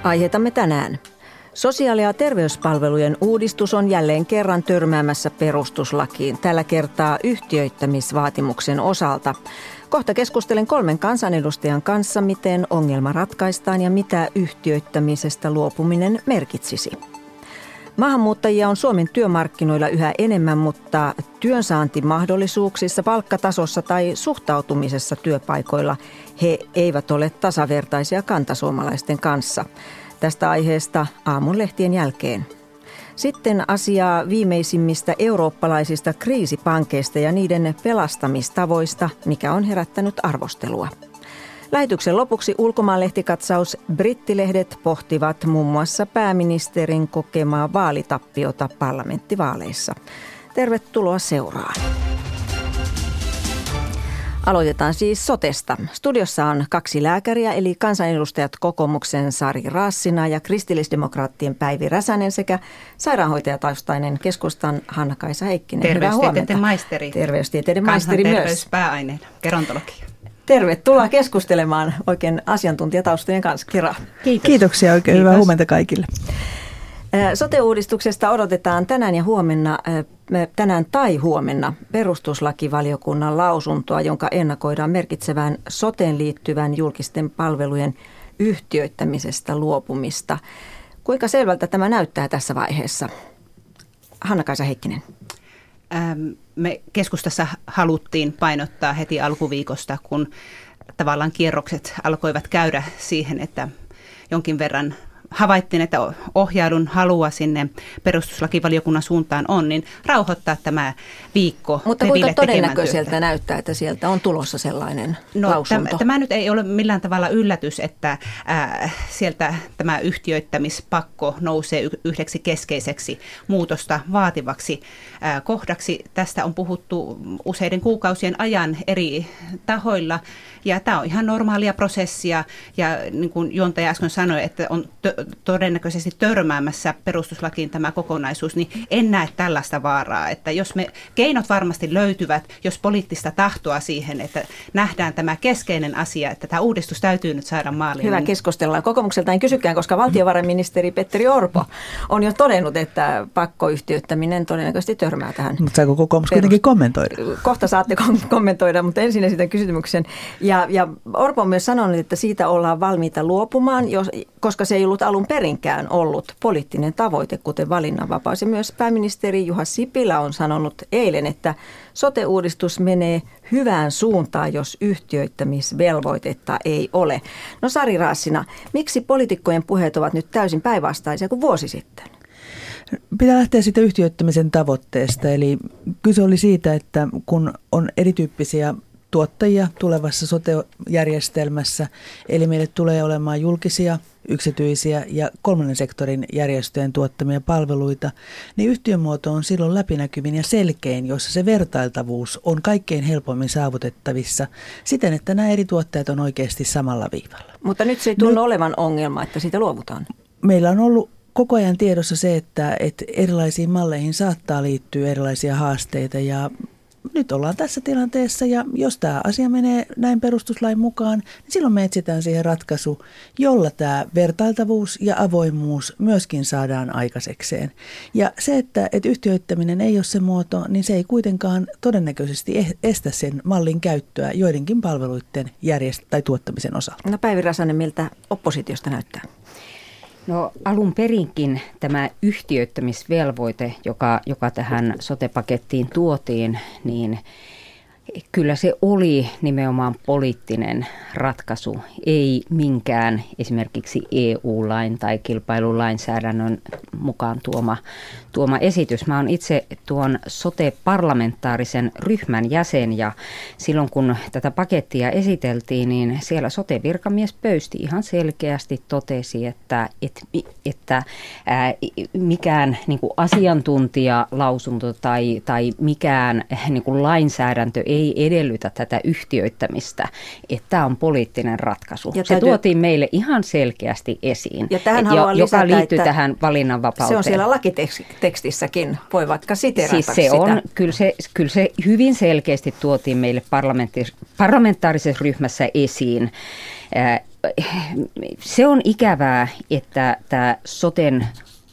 Aiheutamme tänään. Sosiaali- ja terveyspalvelujen uudistus on jälleen kerran törmäämässä perustuslakiin, tällä kertaa yhtiöittämisvaatimuksen osalta. Kohta keskustelen 3 kansanedustajan kanssa, miten ongelma ratkaistaan ja mitä yhtiöittämisestä luopuminen merkitsisi. Maahanmuuttajia on Suomen työmarkkinoilla yhä enemmän, mutta työnsaantimahdollisuuksissa, palkkatasossa tai suhtautumisessa työpaikoilla he eivät ole tasavertaisia kantasuomalaisten kanssa. Tästä aiheesta aamun lehtien jälkeen. Sitten asiaa viimeisimmistä eurooppalaisista kriisipankeista ja niiden pelastamistavoista, mikä on herättänyt arvostelua. Lähetyksen lopuksi ulkomaanlehtikatsaus. Brittilehdet pohtivat muun muassa pääministerin kokemaa vaalitappiota parlamenttivaaleissa. Tervetuloa seuraan. Aloitetaan siis sotesta. Studiossa on 2 lääkäriä, eli kansanedustajat kokoomuksen Sari Raassina ja kristillisdemokraattien Päivi Räsänen sekä sairaanhoitajataustainen keskustan Hanna-Kaisa Heikkinen. Terveystieteiden maisteri. Terveystieteiden maisteri myös. Kansanterveyspääaineena, gerontologia. Tervetuloa keskustelemaan oikein asiantuntijataustojen kanssa. Kira. Kiitoksia, oikein hyvää huomenta kaikille. Sote-uudistuksesta odotetaan tänään tai huomenna perustuslakivaliokunnan lausuntoa, jonka ennakoidaan merkitsevän soteen liittyvän julkisten palvelujen yhtiöittämisestä luopumista. Kuinka selvältä tämä näyttää tässä vaiheessa? Hanna-Kaisa Heikkinen. Me keskustassa haluttiin painottaa heti alkuviikosta, kun tavallaan kierrokset alkoivat käydä siihen, että jonkin verran havaittiin, että ohjailun halua sinne perustuslakivaliokunnan suuntaan on, niin rauhoittaa tämä viikko. Mutta kuinka todennäköiseltä näyttää, että sieltä on tulossa sellainen lausunto? Tämä nyt ei ole millään tavalla yllätys, että sieltä tämä yhtiöittämispakko nousee yhdeksi keskeiseksi muutosta vaativaksi kohdaksi. Tästä on puhuttu useiden kuukausien ajan eri tahoilla, ja tämä on ihan normaalia prosessia, ja niin kuin juontaja äsken sanoi, että on todennäköisesti törmäämässä perustuslakiin tämä kokonaisuus, niin en näe tällaista vaaraa, että jos keinot varmasti löytyvät, jos poliittista tahtoa siihen, että nähdään tämä keskeinen asia, että tämä uudistus täytyy nyt saada maaliin. Hyvä, keskustellaan. Kokoomukselta en kysykään, koska valtiovarainministeri Petteri Orpo on jo todennut, että pakkoyhtiöittäminen todennäköisesti törmää tähän. Mutta saako kokoomus kuitenkin kommentoida? Kohta saatte kommentoida, mutta ensin esitän kysymyksen. Ja Orpo on myös sanonut, että siitä ollaan valmiita luopumaan, koska se ei ollut alun perinkään ollut poliittinen tavoite, kuten valinnanvapaus. Ja myös pääministeri Juha Sipilä on sanonut eilen, että sote-uudistus menee hyvään suuntaan, jos yhtiöittämisvelvoitetta ei ole. No Sari Raassina, miksi poliitikkojen puheet ovat nyt täysin päinvastaisia kuin vuosi sitten? Pitää lähteä siitä yhtiöittämisen tavoitteesta. Eli kyse oli siitä, että kun on erityyppisiä tuottajia tulevassa sote-järjestelmässä, eli meille tulee olemaan julkisia, yksityisiä ja 3. sektorin järjestöjen tuottamia palveluita, niin yhtiömuoto on silloin läpinäkyvin ja selkein, jossa se vertailtavuus on kaikkein helpommin saavutettavissa siten, että nämä eri tuottajat on oikeasti samalla viivalla. Mutta nyt se ei tunnu olevan ongelma, että siitä luovutaan. Meillä on ollut koko ajan tiedossa se, että erilaisiin malleihin saattaa liittyä erilaisia haasteita ja nyt ollaan tässä tilanteessa ja jos tämä asia menee näin perustuslain mukaan, niin silloin me etsitään siihen ratkaisu, jolla tämä vertailtavuus ja avoimuus myöskin saadaan aikaisekseen. Ja se, että yhtiöittäminen ei ole se muoto, niin se ei kuitenkaan todennäköisesti estä sen mallin käyttöä joidenkin palveluiden tai tuottamisen osalta. No Päivi Räsänen, miltä oppositiosta näyttää? No alun perinkin tämä yhtiöittämisvelvoite, joka tähän sote-pakettiin tuotiin, niin kyllä se oli nimenomaan poliittinen ratkaisu, ei minkään esimerkiksi EU-lain tai kilpailulainsäädännön mukaan tuoma esitys. Mä oon itse tuon sote-parlamentaarisen ryhmän jäsen ja silloin kun tätä pakettia esiteltiin, niin siellä sote-virkamies Pöysti ihan selkeästi totesi, että mikään niin kuin asiantuntijalausunto tai mikään niin kuin lainsäädäntö ei edellytä tätä yhtiöittämistä, että tämä on poliittinen ratkaisu. Se tuotiin meille ihan selkeästi esiin, joka liittyy tähän valinnanvapauteen. Se on siellä lakitekstissäkin, voi vaikka siteerata siis se sitä. On, kyllä se hyvin selkeästi tuotiin meille parlamentaarisessa ryhmässä esiin. se on ikävää, että tämä soten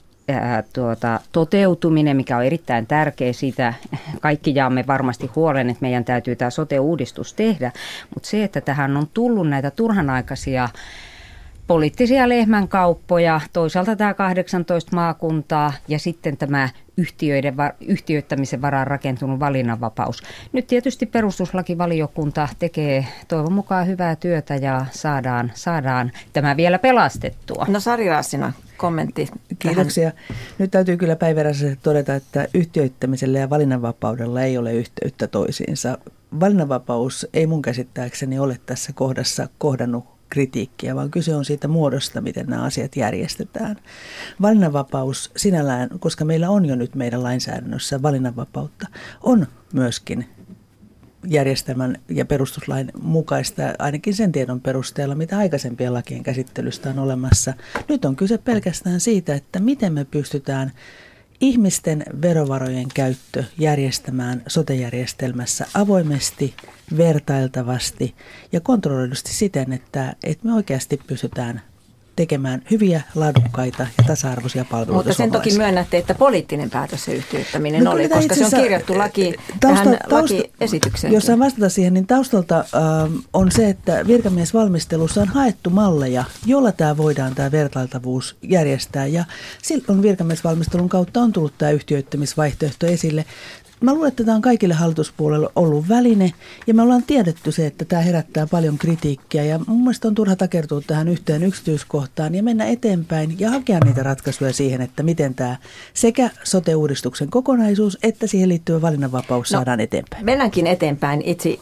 toteutuminen, mikä on erittäin tärkeä, siitä kaikki jaamme varmasti huolen, että meidän täytyy tämä sote-uudistus tehdä, mutta se, että tähän on tullut näitä turhanaikaisia poliittisia lehmänkauppoja, toisaalta tämä 18 maakuntaa ja sitten tämä yhtiöittämisen varaan rakentunut valinnanvapaus. Nyt tietysti perustuslakivaliokunta tekee toivon mukaan hyvää työtä ja saadaan tämä vielä pelastettua. No Sari Raassina, kommentti. Kiitoksia. Nyt täytyy kyllä päiväräisesti todeta, että yhtiöittämisellä ja valinnanvapaudella ei ole yhteyttä toisiinsa. Valinnanvapaus ei mun käsittääkseni ole tässä kohdassa kohdannut kritiikkiä, vaan kyse on siitä muodosta, miten nämä asiat järjestetään. Valinnanvapaus sinällään, koska meillä on jo nyt meidän lainsäädännössä valinnanvapautta, on myöskin järjestelmän ja perustuslain mukaista, ainakin sen tiedon perusteella, mitä aikaisempien lakien käsittelystä on olemassa. Nyt on kyse pelkästään siitä, että miten me pystytään ihmisten verovarojen käyttö järjestämään sote-järjestelmässä avoimesti, vertailtavasti ja kontrolloidusti siten, että me oikeasti pystytään tekemään hyviä, laadukkaita ja tasa-arvoisia palveluita. Mutta sen toki myönnätte, että poliittinen päätös se yhtiöittäminen oli, koska se on kirjattu tähän lakiesitykseen. Jos saan vastata siihen, niin taustalta on se, että virkamiesvalmistelussa on haettu malleja, jolla tämä vertailtavuus järjestää. Ja silloin virkamiesvalmistelun kautta on tullut tämä yhtiöittämisvaihtoehto esille. Mä luulen, että tämä on kaikille hallituspuolelle ollut väline ja me ollaan tiedetty se, että tämä herättää paljon kritiikkiä ja mun mielestä on turha takertua tähän yhteen yksityiskohtaan ja mennä eteenpäin ja hakea niitä ratkaisuja siihen, että miten tämä sekä sote-uudistuksen kokonaisuus että siihen liittyvä valinnanvapaus saadaan eteenpäin. Mennäänkin eteenpäin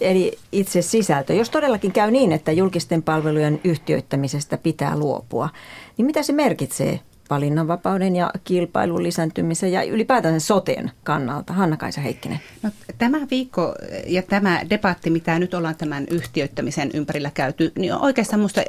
itse sisältö. Jos todellakin käy niin, että julkisten palvelujen yhtiöittämisestä pitää luopua, niin mitä se merkitsee valinnanvapauden ja kilpailun lisääntymisen ja ylipäätään soten kannalta? Hanna-Kaisa Heikkinen. No, tämä viikko ja tämä debatti, mitä nyt ollaan tämän yhtiöittämisen ympärillä käyty, niin on oikeastaan minusta,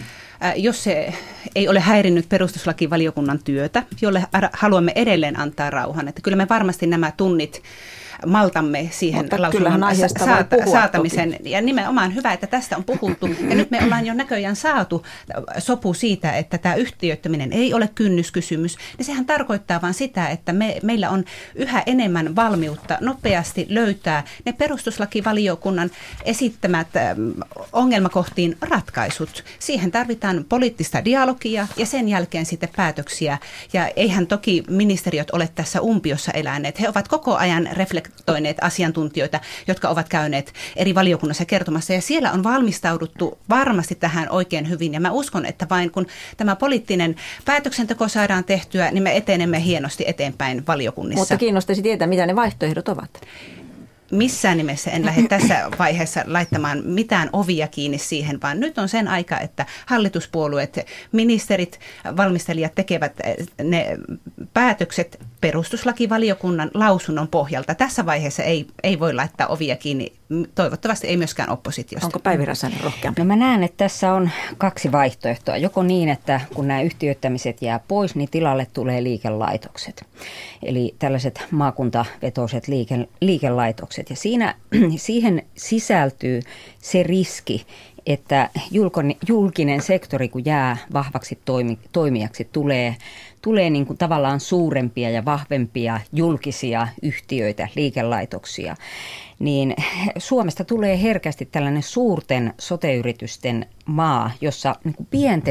jos se ei ole häirinnyt perustuslakivaliokunnan työtä, jolle haluamme edelleen antaa rauhan, että kyllä me varmasti nämä tunnit maltamme siihen lausunnon saatamisen. Ja nimenomaan hyvä, että tästä on puhuttu. Ja nyt me ollaan jo näköjään saatu sopu siitä, että tämä yhtiöittäminen ei ole kynnyskysymys. Ja sehän tarkoittaa vain sitä, että meillä on yhä enemmän valmiutta nopeasti löytää ne perustuslakivaliokunnan esittämät ongelmakohtiin ratkaisut. Siihen tarvitaan poliittista dialogia ja sen jälkeen sitten päätöksiä. Ja eihän toki ministeriöt ole tässä umpiossa eläneet. He ovat koko ajan reflektoineet asiantuntijoita, jotka ovat käyneet eri valiokunnassa kertomassa. Ja siellä on valmistauduttu varmasti tähän oikein hyvin. Ja mä uskon, että vain kun tämä poliittinen päätöksenteko saadaan tehtyä, niin me etenemme hienosti eteenpäin valiokunnissa. Mutta kiinnostaisi tietää, mitä ne vaihtoehdot ovat. Missään nimessä en lähde tässä vaiheessa laittamaan mitään ovia kiinni siihen, vaan nyt on sen aika, että hallituspuolueet, ministerit, valmistelijat tekevät ne päätökset perustuslakivaliokunnan lausunnon pohjalta. Tässä vaiheessa ei voi laittaa ovia kiinni, toivottavasti ei myöskään oppositiosta. Onko Päivi Räsänen rohkeampi? No mä näen, että tässä on kaksi vaihtoehtoa. Joko niin, että kun nämä yhtiöittämiset jää pois, niin tilalle tulee liikelaitokset. Eli tällaiset maakuntavetoiset liikelaitokset. Ja siihen sisältyy se riski, että julkinen sektori, kun jää vahvaksi toimijaksi, tulee niin kuin tavallaan suurempia ja vahvempia julkisia yhtiöitä, liikelaitoksia, niin Suomesta tulee herkästi tällainen suurten sote-yritysten maa, jossa niin kuin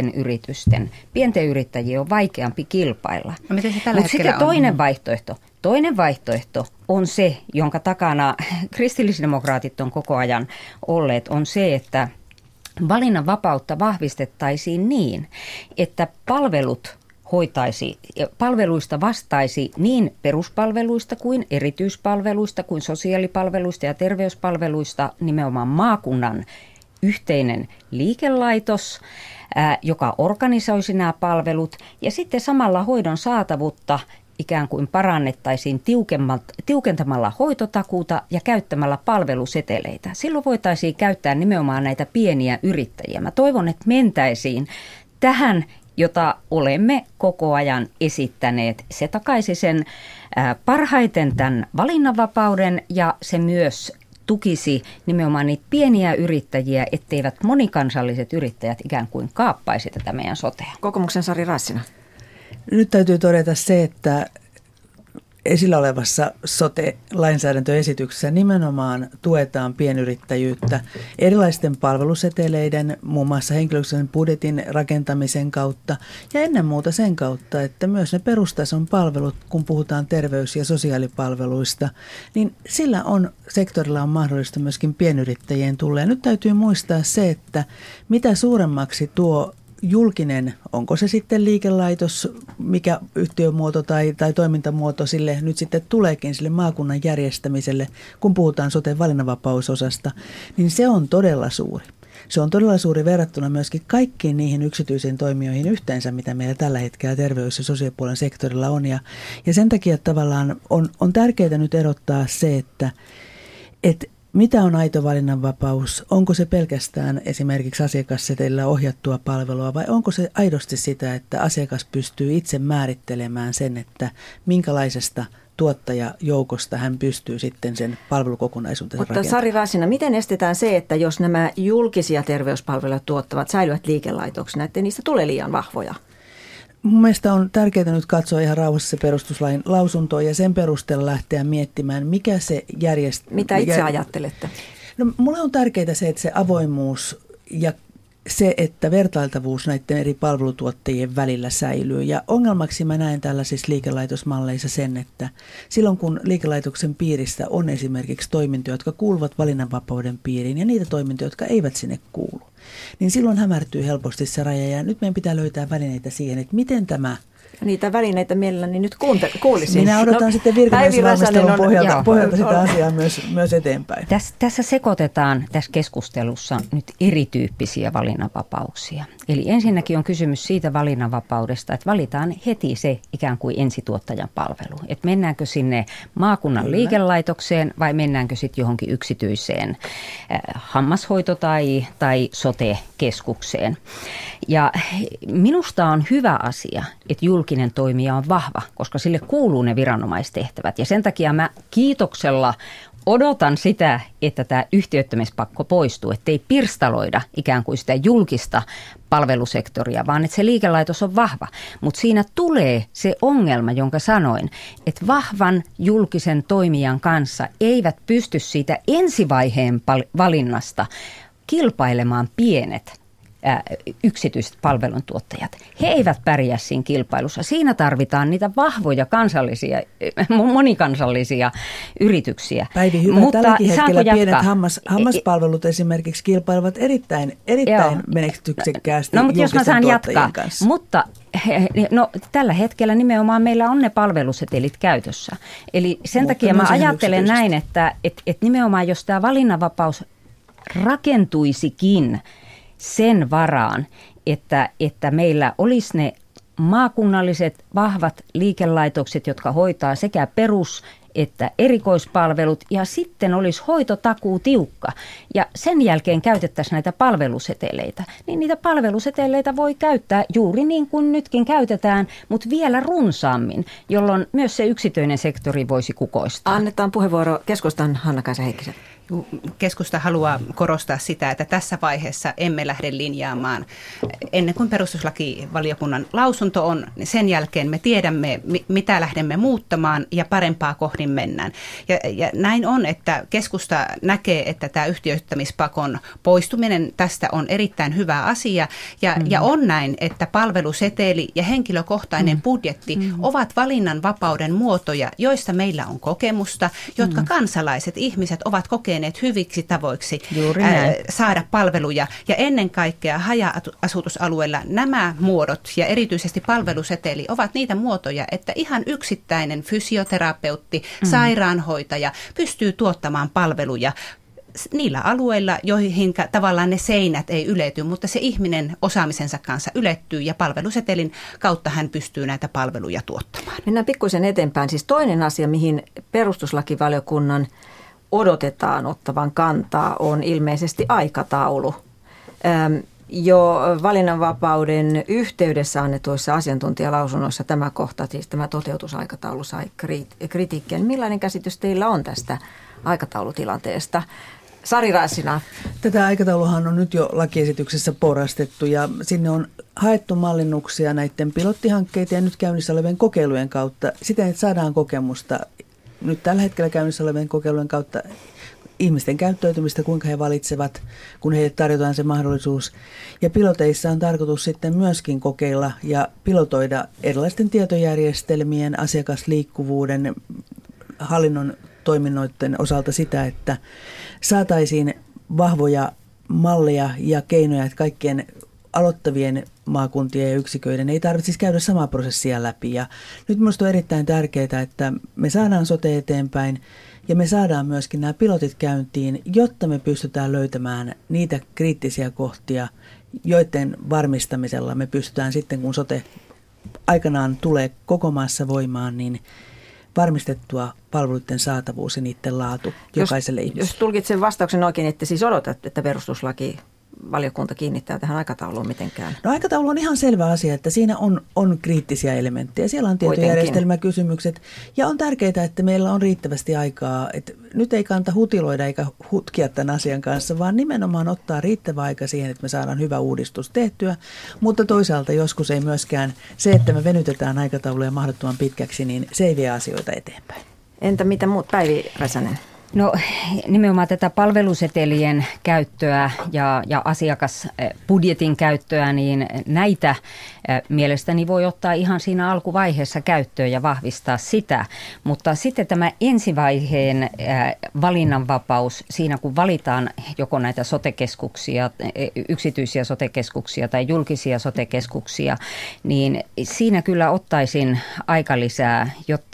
pienten yrittäjien on vaikeampi kilpailla. No, miten se tällä hetkellä on? Toinen vaihtoehto on se, jonka takana kristillisdemokraatit on koko ajan olleet, on se, että valinnanvapautta vahvistettaisiin niin, että palveluista vastaisi niin peruspalveluista kuin erityispalveluista kuin sosiaalipalveluista ja terveyspalveluista nimenomaan maakunnan yhteinen liikelaitos, joka organisoisi nämä palvelut ja sitten samalla hoidon saatavuutta ikään kuin parannettaisiin tiukentamalla hoitotakuuta ja käyttämällä palveluseteleitä. Silloin voitaisiin käyttää nimenomaan näitä pieniä yrittäjiä. Mä toivon, että mentäisiin tähän, jota olemme koko ajan esittäneet. Se takaisi sen parhaiten tämän valinnanvapauden ja se myös tukisi nimenomaan niitä pieniä yrittäjiä, etteivät monikansalliset yrittäjät ikään kuin kaappaisi tätä meidän sotea? Kokoomuksen Sari Raassina. Nyt täytyy todeta se, että esillä olevassa sote-lainsäädäntöesityksessä nimenomaan tuetaan pienyrittäjyyttä erilaisten palveluseteleiden, muun muassa henkilökohtaisen budjetin rakentamisen kautta ja ennen muuta sen kautta, että myös ne perustason palvelut, kun puhutaan terveys- ja sosiaalipalveluista, niin sillä sektorilla on mahdollista myöskin pienyrittäjien tulla. Ja nyt täytyy muistaa se, että mitä suuremmaksi tuo julkinen, onko se sitten liikelaitos, mikä yhtiömuoto tai toimintamuoto sille nyt sitten tuleekin sille maakunnan järjestämiselle, kun puhutaan soten valinnanvapausosasta, niin se on todella suuri. Se on todella suuri verrattuna myöskin kaikkiin niihin yksityisiin toimijoihin yhteensä, mitä meillä tällä hetkellä terveys- ja sosiaalipuolen sektorilla on. Ja sen takia tavallaan on tärkeää nyt erottaa se, että mitä on aito valinnanvapaus? Onko se pelkästään esimerkiksi asiakassetelillä ohjattua palvelua vai onko se aidosti sitä, että asiakas pystyy itse määrittelemään sen, että minkälaisesta tuottajajoukosta hän pystyy sitten sen palvelukokonaisuutensa rakentamaan? Mutta Sari Raassina, miten estetään se, että jos nämä julkisia terveyspalveluja tuottavat säilyvät liikelaitoksina, että niistä tulee liian vahvoja? Mun mielestä on tärkeää nyt katsoa ihan rauhassa se perustuslain lausuntoa ja sen perusteella lähteä miettimään, mikä se Mitä itse ajattelette? No, mulle on tärkeää se, että se avoimuus ja se, että vertailtavuus näiden eri palvelutuottajien välillä säilyy. Ja ongelmaksi mä näen tällaisissa liikelaitosmalleissa sen, että silloin kun liikelaitoksen piirissä on esimerkiksi toimintoja, jotka kuuluvat valinnanvapauden piiriin ja niitä toimintoja, jotka eivät sinne kuulu, niin silloin hämärtyy helposti se raja ja nyt meidän pitää löytää välineitä siihen, että miten tämä... Niitä välineitä mielelläni nyt kuulisin. Minä odotan sitten virkamiesvalmistelun pohjalta sitä asiaa myös eteenpäin. Tässä sekoitetaan tässä keskustelussa nyt erityyppisiä valinnanvapauksia. Eli ensinnäkin on kysymys siitä valinnanvapaudesta, että valitaan heti se ikään kuin ensituottajan palvelu. Että mennäänkö sinne maakunnan liikelaitokseen vai mennäänkö sitten johonkin yksityiseen hammashoito- tai sote-keskukseen. Ja minusta on hyvä asia, että julkinen toimija on vahva, koska sille kuuluu ne viranomaistehtävät. Ja sen takia mä kiitoksella odotan sitä, että tämä yhtiöittämispakko poistuu, ettei pirstaloida ikään kuin sitä julkista palvelusektoria, vaan että se liikelaitos on vahva. Mutta siinä tulee se ongelma, jonka sanoin, että vahvan julkisen toimijan kanssa eivät pysty siitä ensivaiheen valinnasta kilpailemaan pienet yksityiset palveluntuottajat. He eivät pärjää siinä kilpailussa. Siinä tarvitaan niitä vahvoja kansallisia, monikansallisia yrityksiä. Päivi, hyvä. Mutta tälläkin hetkellä pienet hammaspalvelut esimerkiksi kilpailevat erittäin menestyksekkäästi julkisten tuottajien kanssa. Mutta tällä hetkellä nimenomaan meillä on ne palvelusetelit käytössä. Eli sen takia mä ajattelen näin, että nimenomaan jos tämä valinnanvapaus rakentuisikin sen varaan, että meillä olisi ne maakunnalliset vahvat liikelaitokset, jotka hoitaa sekä perus- että erikoispalvelut, ja sitten olisi hoitotakuu tiukka. Ja sen jälkeen käytettäisiin näitä palveluseteleitä. Niin niitä palveluseteleitä voi käyttää juuri niin kuin nytkin käytetään, mutta vielä runsaammin, jolloin myös se yksityinen sektori voisi kukoistaa. Annetaan puheenvuoro keskustan Hanna-Kaisa Heikkiselle. Keskusta haluaa korostaa sitä, että tässä vaiheessa emme lähde linjaamaan. Ennen kuin perustuslakivaliokunnan lausunto on, niin sen jälkeen me tiedämme, mitä lähdemme muuttamaan ja parempaa kohdin mennään. Ja näin on, että keskusta näkee, että tämä yhtiöittämispakon poistuminen tästä on erittäin hyvä asia. Ja on näin, että palveluseteli ja henkilökohtainen budjetti ovat valinnanvapauden muotoja, joista meillä on kokemusta, jotka kansalaiset, ihmiset ovat kokeneet hyviksi tavoiksi saada palveluja. Ja ennen kaikkea haja-asutusalueella nämä muodot ja erityisesti palveluseteli ovat niitä muotoja, että ihan yksittäinen fysioterapeutti, sairaanhoitaja pystyy tuottamaan palveluja niillä alueilla, joihin tavallaan ne seinät ei ylety, mutta se ihminen osaamisensa kanssa ylettyy ja palvelusetelin kautta hän pystyy näitä palveluja tuottamaan. Mennään pikkuisen eteenpäin. Siis toinen asia, mihin perustuslakivaliokunnan odotetaan ottavan kantaa, on ilmeisesti aikataulu. jo valinnanvapauden yhteydessä annetuissa asiantuntijalausunnoissa tämä kohta, siis tämä toteutusaikataulu sai kritiikkiä. Millainen käsitys teillä on tästä aikataulutilanteesta? Sari Raassina. Tätä aikatauluhan on nyt jo lakiesityksessä porrastettu ja sinne on haettu mallinnuksia näiden pilottihankkeiden ja nyt käynnissä olevien kokeilujen kautta. Siten, että saadaan kokemusta nyt tällä hetkellä käynnissä olevien kokeilujen kautta ihmisten käyttäytymistä, kuinka he valitsevat, kun heille tarjotaan se mahdollisuus. Ja piloteissa on tarkoitus sitten myöskin kokeilla ja pilotoida erilaisten tietojärjestelmien, asiakasliikkuvuuden, hallinnon toiminnoiden osalta sitä, että saataisiin vahvoja malleja ja keinoja, että kaikkien aloittavien maakuntien ja yksiköiden ei tarvitsisi käydä samaa prosessia läpi. Ja nyt minusta on erittäin tärkeää, että me saadaan sote eteenpäin ja me saadaan myöskin nämä pilotit käyntiin, jotta me pystytään löytämään niitä kriittisiä kohtia, joiden varmistamisella me pystytään sitten, kun sote aikanaan tulee koko maassa voimaan, niin varmistettua palveluiden saatavuus ja niiden laatu jokaiselle ihmiselle. Jos tulkitsen vastauksen oikein, että siis odotat, että perustuslakivaliokunta kiinnittää tähän aikatauluun mitenkään? No aikataulu on ihan selvä asia, että siinä on kriittisiä elementtejä. Siellä on tietojärjestelmäkysymykset ja on tärkeää, että meillä on riittävästi aikaa. Että nyt ei kannata hutiloida eikä hutkia tämän asian kanssa, vaan nimenomaan ottaa riittävä aika siihen, että me saadaan hyvä uudistus tehtyä. Mutta toisaalta joskus ei myöskään se, että me venytetään aikatauluja mahdottoman pitkäksi, niin se ei vie asioita eteenpäin. Entä mitä muut? Päivi Räsänen. No nimenomaan tätä palvelusetelien käyttöä ja asiakasbudjetin käyttöä, niin näitä mielestäni voi ottaa ihan siinä alkuvaiheessa käyttöön ja vahvistaa sitä. Mutta sitten tämä ensivaiheen valinnanvapaus siinä, kun valitaan joko näitä sote-keskuksia, yksityisiä sote-keskuksia tai julkisia sote-keskuksia, niin siinä kyllä ottaisin aikalisää,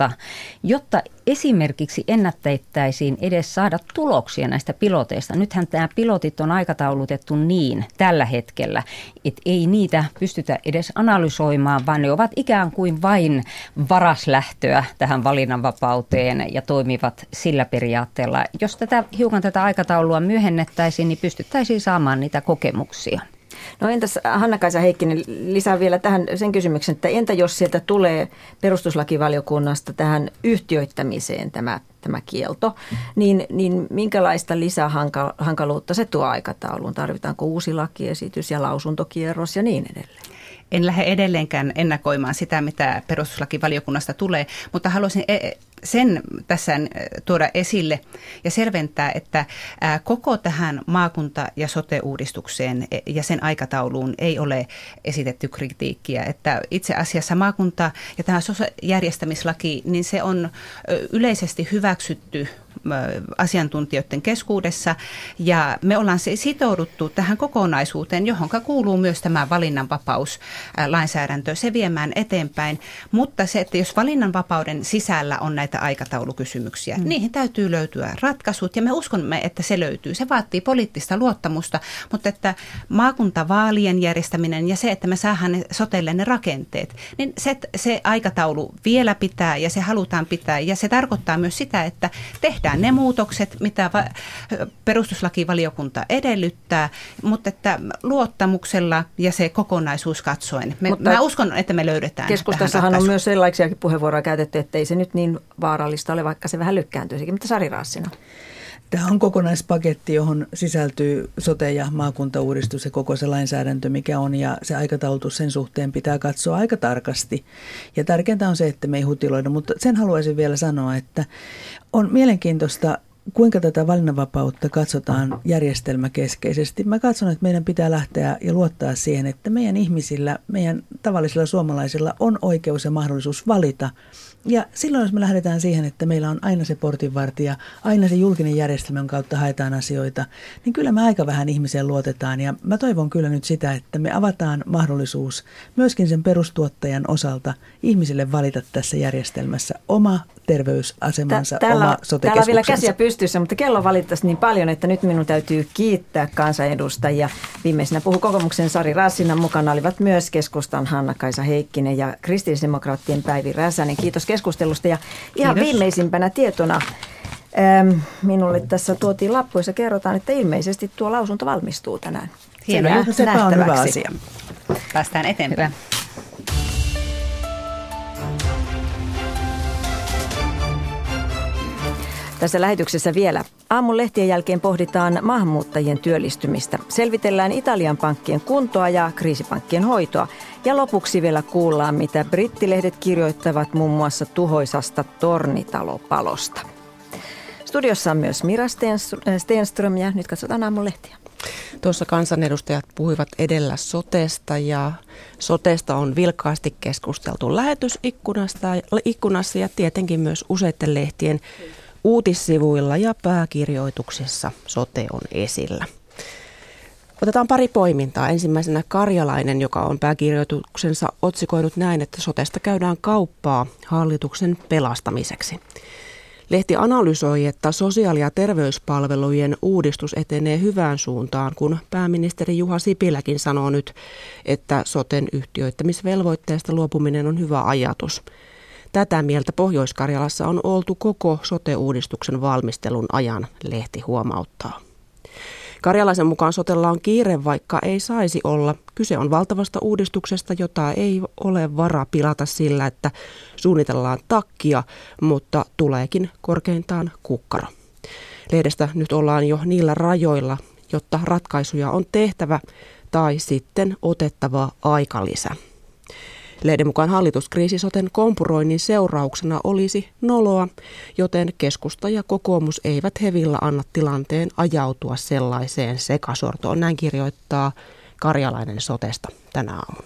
jotta esimerkiksi ennättäittäisiin edes saada tuloksia näistä piloteista. Nythän nämä pilotit on aikataulutettu niin tällä hetkellä, että ei niitä pystytä edes analysoimaan, vaan ne ovat ikään kuin vain varaslähtöä tähän valinnanvapauteen ja toimivat sillä periaatteella. Jos hiukan tätä aikataulua myöhennettäisiin, niin pystyttäisiin saamaan niitä kokemuksia. No entäs Hanna-Kaisa Heikkinen, lisää vielä tähän sen kysymyksen, että entä jos sieltä tulee perustuslakivaliokunnasta tähän yhtiöittämiseen tämä kielto, niin minkälaista lisähankaluutta se tuo aikatauluun? Tarvitaanko uusi lakiesitys ja lausuntokierros ja niin edelleen? En lähde edelleenkään ennakoimaan sitä, mitä perustuslakivaliokunnasta tulee, mutta haluaisin sen tässä tuoda esille ja selventää, että koko tähän maakunta- ja sote-uudistukseen ja sen aikatauluun ei ole esitetty kritiikkiä. Että itse asiassa maakunta- ja tämä järjestämislaki, niin se on yleisesti hyväksytty asiantuntijoiden keskuudessa ja me ollaan sitouduttu tähän kokonaisuuteen, johon kuuluu myös tämä valinnanvapauslainsäädäntö, se viemään eteenpäin, mutta se, että jos valinnanvapauden sisällä on näitä aikataulukysymyksiä, niihin täytyy löytyä ratkaisut ja me uskomme, että se löytyy. Se vaatii poliittista luottamusta, mutta että maakuntavaalien järjestäminen ja se, että me saadaan sotelle ne rakenteet, niin se aikataulu vielä pitää ja se halutaan pitää ja se tarkoittaa myös sitä, että tehdään ne muutokset, mitä perustuslakivaliokunta edellyttää, mutta että luottamuksella ja se kokonaisuus katsoen. Mä uskon, että me löydetään. Keskustassahan on myös sellaisiakin puheenvuoroja käytetty, että ei se nyt niin vaarallista ole, vaikka se vähän lykkääntyisikin. Mutta Sari Raassina. Tämä on kokonaispaketti, johon sisältyy sote- ja maakuntauudistus ja koko se lainsäädäntö, mikä on, ja se aikataulutus sen suhteen pitää katsoa aika tarkasti. Ja tärkeintä on se, että me ei hutiloida, mutta sen haluaisin vielä sanoa, että on mielenkiintoista, kuinka tätä valinnanvapautta katsotaan järjestelmäkeskeisesti. Mä katson, että meidän pitää lähteä ja luottaa siihen, että meidän ihmisillä, meidän tavallisilla suomalaisilla on oikeus ja mahdollisuus valita. Ja silloin, jos me lähdetään siihen, että meillä on aina se portinvartija, aina se julkinen järjestelmän kautta haetaan asioita, niin kyllä me aika vähän ihmiseen luotetaan. Ja mä toivon kyllä nyt sitä, että me avataan mahdollisuus myöskin sen perustuottajan osalta ihmisille valita tässä järjestelmässä oma terveysasemansa, oma sote-keskuksensa. Täällä on vielä käsiä pystyssä, mutta kello on valitettavasti niin paljon, että nyt minun täytyy kiittää kansanedustajia. Viimeisenä puhui kokoomuksen Sari Raassina, mukana olivat myös keskustan Hanna-Kaisa Heikkinen ja kristillisdemokraattien Päivi Räsänen. Kiitos keskustelusta ja ihan viimeisimpänä tietona Minulle tässä tuotiin lappu, jossa kerrotaan, että ilmeisesti tuo lausunto valmistuu tänään. Hienoa. Sepä on hyvä asia. Päästään eteenpäin. Hyvä. Tässä lähetyksessä vielä. Aamun lehtien jälkeen pohditaan maahanmuuttajien työllistymistä. Selvitellään Italian pankkien kuntoa ja kriisipankkien hoitoa. Ja lopuksi vielä kuullaan, mitä brittilehdet kirjoittavat muun muassa tuhoisasta tornitalopalosta. Studiossa on myös Mira Stenström ja nyt katsotaan aamun lehtiä. Tuossa kansanedustajat puhuivat edellä sotesta sotesta on vilkkaasti keskusteltu lähetysikkunassa ja tietenkin myös useiden lehtien uutissivuilla ja pääkirjoituksissa sote on esillä. Otetaan pari poimintaa. Ensimmäisenä Karjalainen, joka on pääkirjoituksensa otsikoinut näin, että sotesta käydään kauppaa hallituksen pelastamiseksi. Lehti analysoi, että sosiaali- ja terveyspalvelujen uudistus etenee hyvään suuntaan, kun pääministeri Juha Sipiläkin sanoo nyt, että soten yhtiöittämisvelvoitteesta luopuminen on hyvä ajatus. Tätä mieltä Pohjois-Karjalassa on oltu koko sote-uudistuksen valmistelun ajan, lehti huomauttaa. Karjalaisen mukaan sotella on kiire, vaikka ei saisi olla. Kyse on valtavasta uudistuksesta, jota ei ole varaa pilata sillä, että suunnitellaan takkia, mutta tuleekin korkeintaan kukkaro. Lehdestä nyt ollaan jo niillä rajoilla, jotta ratkaisuja on tehtävä tai sitten otettava aikalisä. Lehden mukaan hallituskriisi soten kompuroinnin seurauksena olisi noloa, joten keskusta ja kokoomus eivät hevillä anna tilanteen ajautua sellaiseen sekasortoon. Näin kirjoittaa Karjalainen sotesta tänä aamuna.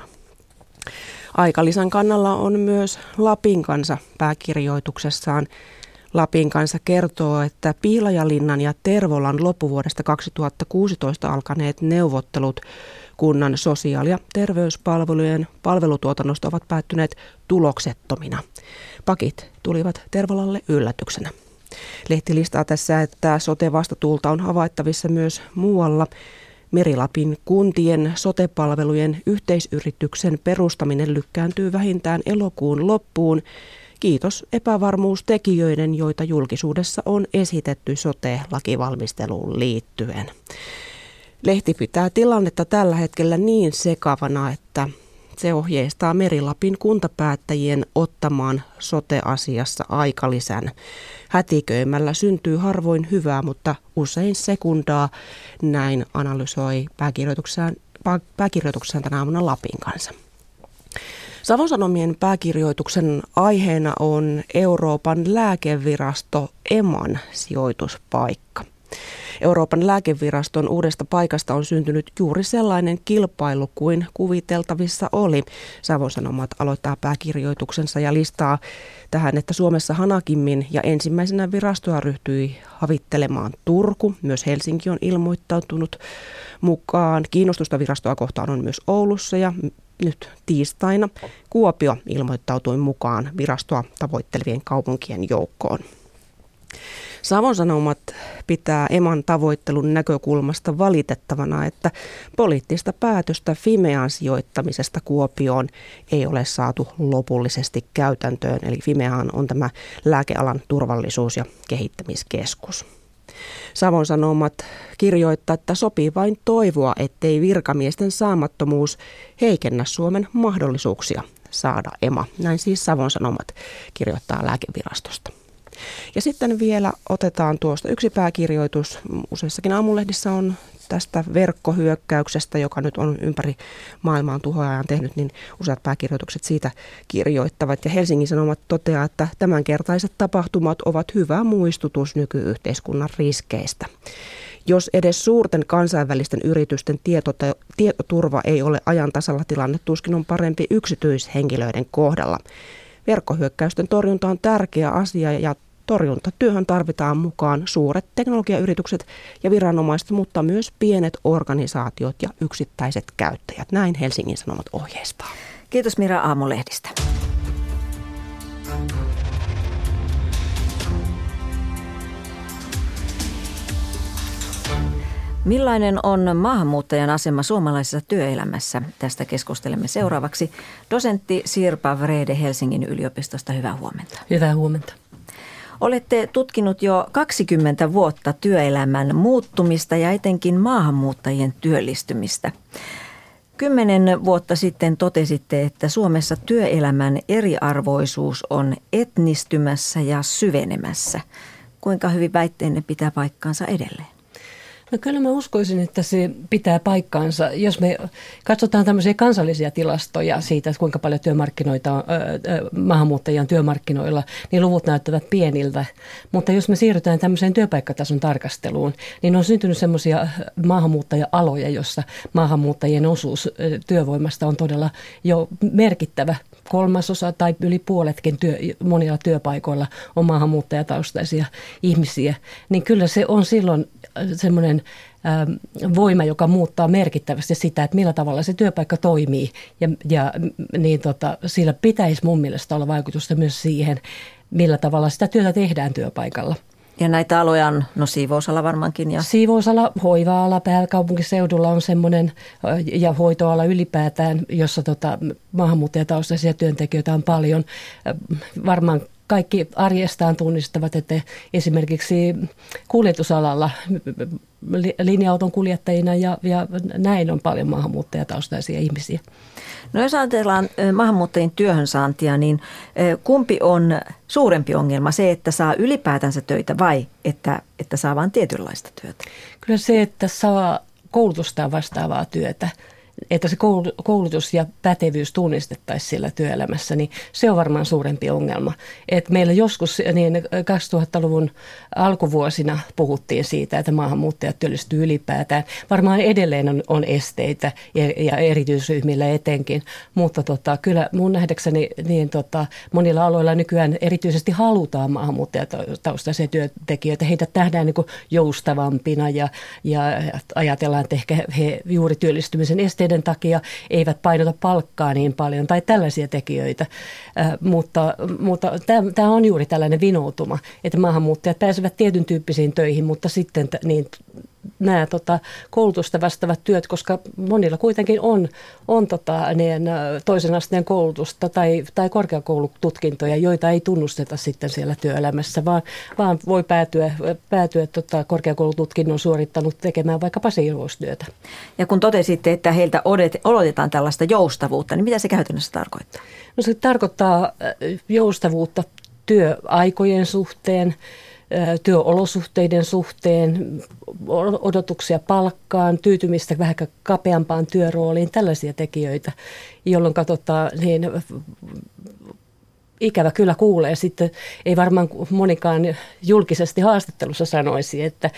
Aikalisän kannalla on myös Lapin Kansa pääkirjoituksessaan. Lapin Kansa kertoo, että Pihlajalinnan ja Tervolan loppuvuodesta 2016 alkaneet neuvottelut kunnan sosiaali- ja terveyspalvelujen palvelutuotannosta ovat päättyneet tuloksettomina. Pakit tulivat Tervolalle yllätyksenä. Lehti listaa tässä, että sote-vastatuulta on havaittavissa myös muualla. Meri-Lapin kuntien sote-palvelujen yhteisyrityksen perustaminen lykkääntyy vähintään elokuun loppuun. Kiitos epävarmuustekijöiden, joita julkisuudessa on esitetty sote-lakivalmisteluun liittyen. Lehti pitää tilannetta tällä hetkellä niin sekavana, että se ohjeistaa Meri-Lapin kuntapäättäjien ottamaan sote-asiassa aikalisän. Hätiköimällä syntyy harvoin hyvää, mutta usein sekundaa, näin analysoi pääkirjoituksessaan tänä aamuna Lapin Kansa. Savon Sanomien pääkirjoituksen aiheena on Euroopan lääkevirasto EMAn sijoituspaikka. Euroopan lääkeviraston uudesta paikasta on syntynyt juuri sellainen kilpailu kuin kuviteltavissa oli. Savon Sanomat aloittaa pääkirjoituksensa ja listaa tähän, että Suomessa hanakimmin ja ensimmäisenä virastoa ryhtyi havittelemaan Turku. Myös Helsinki on ilmoittautunut mukaan. Kiinnostusta virastoa kohtaan on myös Oulussa ja nyt tiistaina Kuopio ilmoittautui mukaan virastoa tavoittelevien kaupunkien joukkoon. Savon Sanomat pitää EMAn tavoittelun näkökulmasta valitettavana, että poliittista päätöstä Fimean sijoittamisesta Kuopioon ei ole saatu lopullisesti käytäntöön. Eli Fimeahan on tämä lääkealan turvallisuus- ja kehittämiskeskus. Savon Sanomat kirjoittaa, että sopii vain toivoa, ettei virkamiesten saamattomuus heikennä Suomen mahdollisuuksia saada EMA. Näin siis Savon Sanomat kirjoittaa lääkevirastosta. Ja sitten vielä otetaan tuosta yksi pääkirjoitus. Useissakin aamulehdissä on tästä verkkohyökkäyksestä, joka nyt on ympäri maailmaa tuhoajan tehnyt, niin useat pääkirjoitukset siitä kirjoittavat. Ja Helsingin Sanomat toteaa, että tämänkertaiset tapahtumat ovat hyvä muistutus nykyyhteiskunnan riskeistä. Jos edes suurten kansainvälisten yritysten tietoturva ei ole ajan tasalla, tilanne tuskin on parempi yksityishenkilöiden kohdalla. Verkkohyökkäysten torjunta on tärkeä asia ja torjuntatyöhön tarvitaan mukaan suuret teknologiayritykset ja viranomaiset, mutta myös pienet organisaatiot ja yksittäiset käyttäjät. Näin Helsingin Sanomat ohjeistaa. Kiitos Mira aamulehdistä. Millainen on maahanmuuttajan asema suomalaisessa työelämässä? Tästä keskustelemme seuraavaksi. Dosentti Sirpa Vrede Helsingin yliopistosta, hyvää huomenta. Hyvää huomenta. Olette tutkinut jo 20 vuotta työelämän muuttumista ja etenkin maahanmuuttajien työllistymistä. 10 vuotta sitten totesitte, että Suomessa työelämän eriarvoisuus on etnistymässä ja syvenemässä. Kuinka hyvin väitteenne pitää paikkaansa edelleen? No kyllä mä uskoisin, että se pitää paikkaansa. Jos me katsotaan tämmöisiä kansallisia tilastoja siitä, että kuinka paljon työmarkkinoita on, maahanmuuttajia on työmarkkinoilla, niin luvut näyttävät pieniltä. Mutta jos me siirrytään tämmöiseen työpaikkatason tarkasteluun, niin on syntynyt semmoisia maahanmuuttaja-aloja, jossa maahanmuuttajien osuus työvoimasta on todella jo merkittävä. 1/3 tai yli puoletkin monilla työpaikoilla on maahanmuuttajataustaisia ihmisiä, niin kyllä se on silloin semmoinen voima, joka muuttaa merkittävästi sitä, että millä tavalla se työpaikka toimii. Ja niin sillä pitäisi mun mielestä olla vaikutusta myös siihen, millä tavalla sitä työtä tehdään työpaikalla. Ja näitä aloja on, siivousala varmaankin. Ja siivousala, hoiva-ala pääkaupunkiseudulla on semmoinen, ja hoitoala ylipäätään, jossa maahanmuuttajataustaisia työntekijöitä on paljon. Varmaan kaikki arjestaan tunnistavat, että esimerkiksi kuljetusalalla linja-auton kuljettajina ja näin on paljon maahanmuuttajataustaisia ihmisiä. No jos ajatellaan maahanmuuttajien työhönsaantia, niin kumpi on suurempi ongelma? Se, että saa ylipäätänsä töitä vai että saa vain tietynlaista työtä? Kyllä se, että saa koulutustaan vastaavaa työtä. Että se koulutus ja pätevyys tunnistettaisiin siellä työelämässä, niin se on varmaan suurempi ongelma. Että meillä joskus niin 2000-luvun alkuvuosina puhuttiin siitä, että maahanmuuttajat työllistyy ylipäätään. Varmaan edelleen on esteitä ja erityisryhmillä etenkin, mutta kyllä mun nähdäkseni niin monilla aloilla nykyään erityisesti halutaan maahanmuuttajataustaisia työntekijöitä. Heitä nähdään niin kuin joustavampina ja ajatellaan, että ehkä he juuri työllistymisen esteiden takia eivät painota palkkaa niin paljon tai tällaisia tekijöitä, mutta tämä on juuri tällainen vinoutuma, että maahanmuuttajat pääsevät tietyn tyyppisiin töihin, mutta sitten niin nämä koulutusta vastaavat työt, koska monilla kuitenkin on toisen asteen koulutusta tai korkeakoulututkintoja, joita ei tunnusteta sitten siellä työelämässä, vaan voi päätyä korkeakoulututkinnon suorittanut tekemään vaikkapa siivoustyötä. Ja kun totesitte, että heiltä odotetaan tällaista joustavuutta, niin mitä se käytännössä tarkoittaa? No se tarkoittaa joustavuutta työaikojen suhteen, työolosuhteiden suhteen, odotuksia palkkaan, tyytymistä vähän kapeampaan työrooliin, tällaisia tekijöitä, jolloin katsotaan, niin ikävä kyllä kuulee sitten, ei varmaan monikaan julkisesti haastattelussa sanoisi, että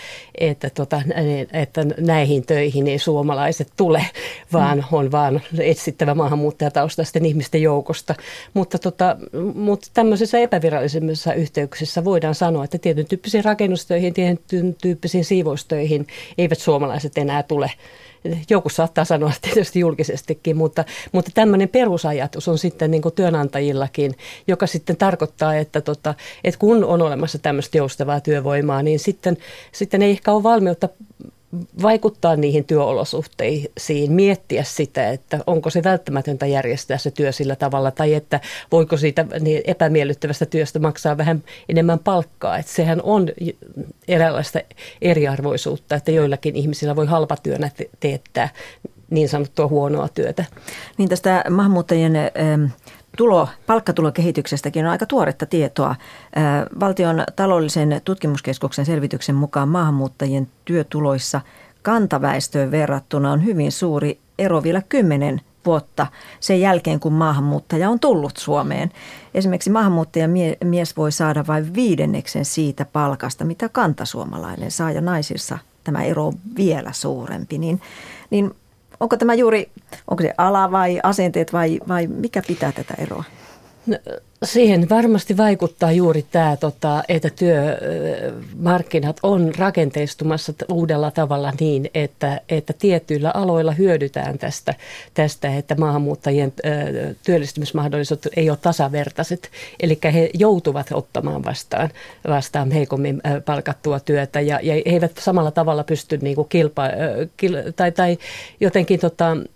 näihin töihin ei suomalaiset tule, vaan on vaan etsittävä maahanmuuttajataustaisten ihmisten joukosta. Mutta tämmöisissä epävirallisemmissa yhteyksissä voidaan sanoa, että tietyn tyyppisiin rakennustöihin, tietyn tyyppisiin siivoustöihin eivät suomalaiset enää tule. Joku saattaa sanoa tietysti julkisestikin, mutta tämmöinen perusajatus on sitten niin kuin työnantajillakin, joka sitten tarkoittaa, että kun on olemassa tämmöistä joustavaa työvoimaa, niin sitten ei ehkä ole valmiutta vaikuttaa niihin työolosuhteisiin, miettiä sitä, että onko se välttämätöntä järjestää se työ sillä tavalla, tai että voiko siitä niin epämiellyttävästä työstä maksaa vähän enemmän palkkaa. Että sehän on eräänlaista eriarvoisuutta, että joillakin ihmisillä voi halpatyönä teettää niin sanottua huonoa työtä. Niin tästä maahanmuuttajien palkkatulokehityksestäkin on aika tuoretta tietoa. Valtion taloudellisen tutkimuskeskuksen selvityksen mukaan maahanmuuttajien työtuloissa kantaväestöön verrattuna on hyvin suuri ero vielä 10 vuotta sen jälkeen, kun maahanmuuttaja on tullut Suomeen. Esimerkiksi maahanmuuttajamies voi saada vain 1/5 siitä palkasta, mitä kantasuomalainen saa, ja naisissa tämä ero on vielä suurempi. Niin onko tämä juuri, onko se ala vai asenteet vai mikä pitää tätä eroa? No, siihen varmasti vaikuttaa juuri tämä, että työmarkkinat on rakenteistumassa uudella tavalla niin, että tietyillä aloilla hyödytään tästä, että maahanmuuttajien työllistymismahdollisuudet ei ole tasavertaiset. Eli he joutuvat ottamaan vastaan heikommin palkattua työtä ja he eivät samalla tavalla pysty niin kuin tai jotenkin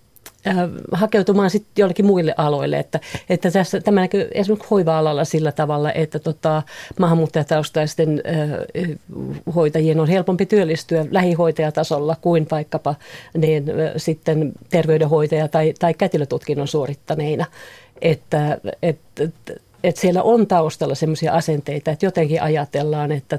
hakeutumaan sitten jollekin muille aloille. Että tämä näkyy esimerkiksi hoiva-alalla sillä tavalla, että maahanmuuttajataustaisten hoitajien on helpompi työllistyä lähihoitajatasolla kuin vaikkapa niin, sitten terveydenhoitaja tai kätilötutkinnon suorittaneina. Että siellä on taustalla sellaisia asenteita, että jotenkin ajatellaan, että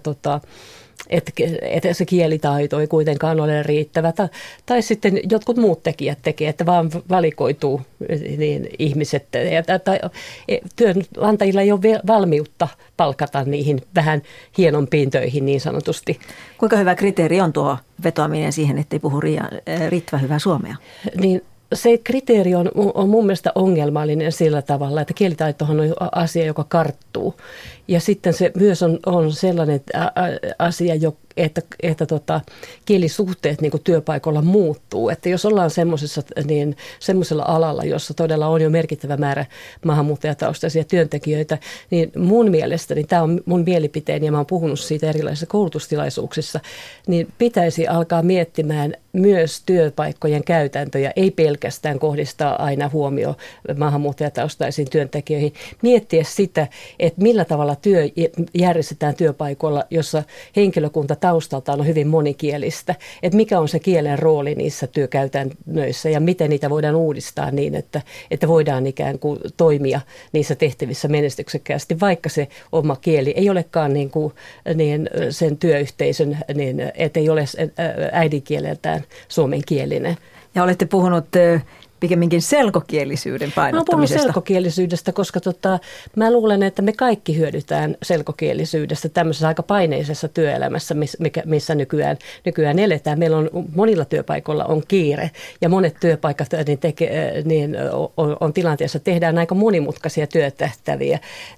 se kielitaito ei kuitenkaan ole riittävä. Tai sitten jotkut muut tekijät tekee, että vaan valikoituu niin ihmiset. Tai työnantajilla ei ole valmiutta palkata niihin vähän hienompiin töihin niin sanotusti. Kuinka hyvä kriteeri on tuo vetoaminen siihen, ettei puhu riittävän hyvää suomea? Niin, se kriteeri on mun mielestä ongelmallinen sillä tavalla, että kielitaitohan on asia, joka karttuu. Ja sitten se myös on sellainen asia, että kielisuhteet niin kuin työpaikoilla muuttuu. Että jos ollaan semmoisella alalla, jossa todella on jo merkittävä määrä maahanmuuttajataustaisia työntekijöitä, niin mun mielestäni, tämä on mun mielipiteeni ja mä oon puhunut siitä erilaisissa koulutustilaisuuksissa, niin pitäisi alkaa miettimään myös työpaikkojen käytäntöjä, ei pelkästään kohdistaa aina huomio maahanmuuttajataustaisiin työntekijöihin. Miettiä sitä, että millä tavalla työ järjestetään työpaikoilla, jossa henkilökunta taustaltaan on hyvin monikielistä, että mikä on se kielen rooli niissä työkäytännöissä ja miten niitä voidaan uudistaa niin, että voidaan ikään kuin toimia niissä tehtävissä menestyksekkäästi, vaikka se oma kieli ei olekaan niin sen työyhteisön, että ei ole äidinkieleltään suomenkielinen. Ja olette puhunut pikemminkin selkokielisyyden painottamisesta. Mä puhun selkokielisyydestä, koska mä luulen, että me kaikki hyödytään selkokielisyydestä tämmöisessä aika paineisessa työelämässä, missä nykyään eletään. Meillä on monilla työpaikoilla on kiire ja monet työpaikat on tilanteessa, tehdään aika monimutkaisia työtehtäviä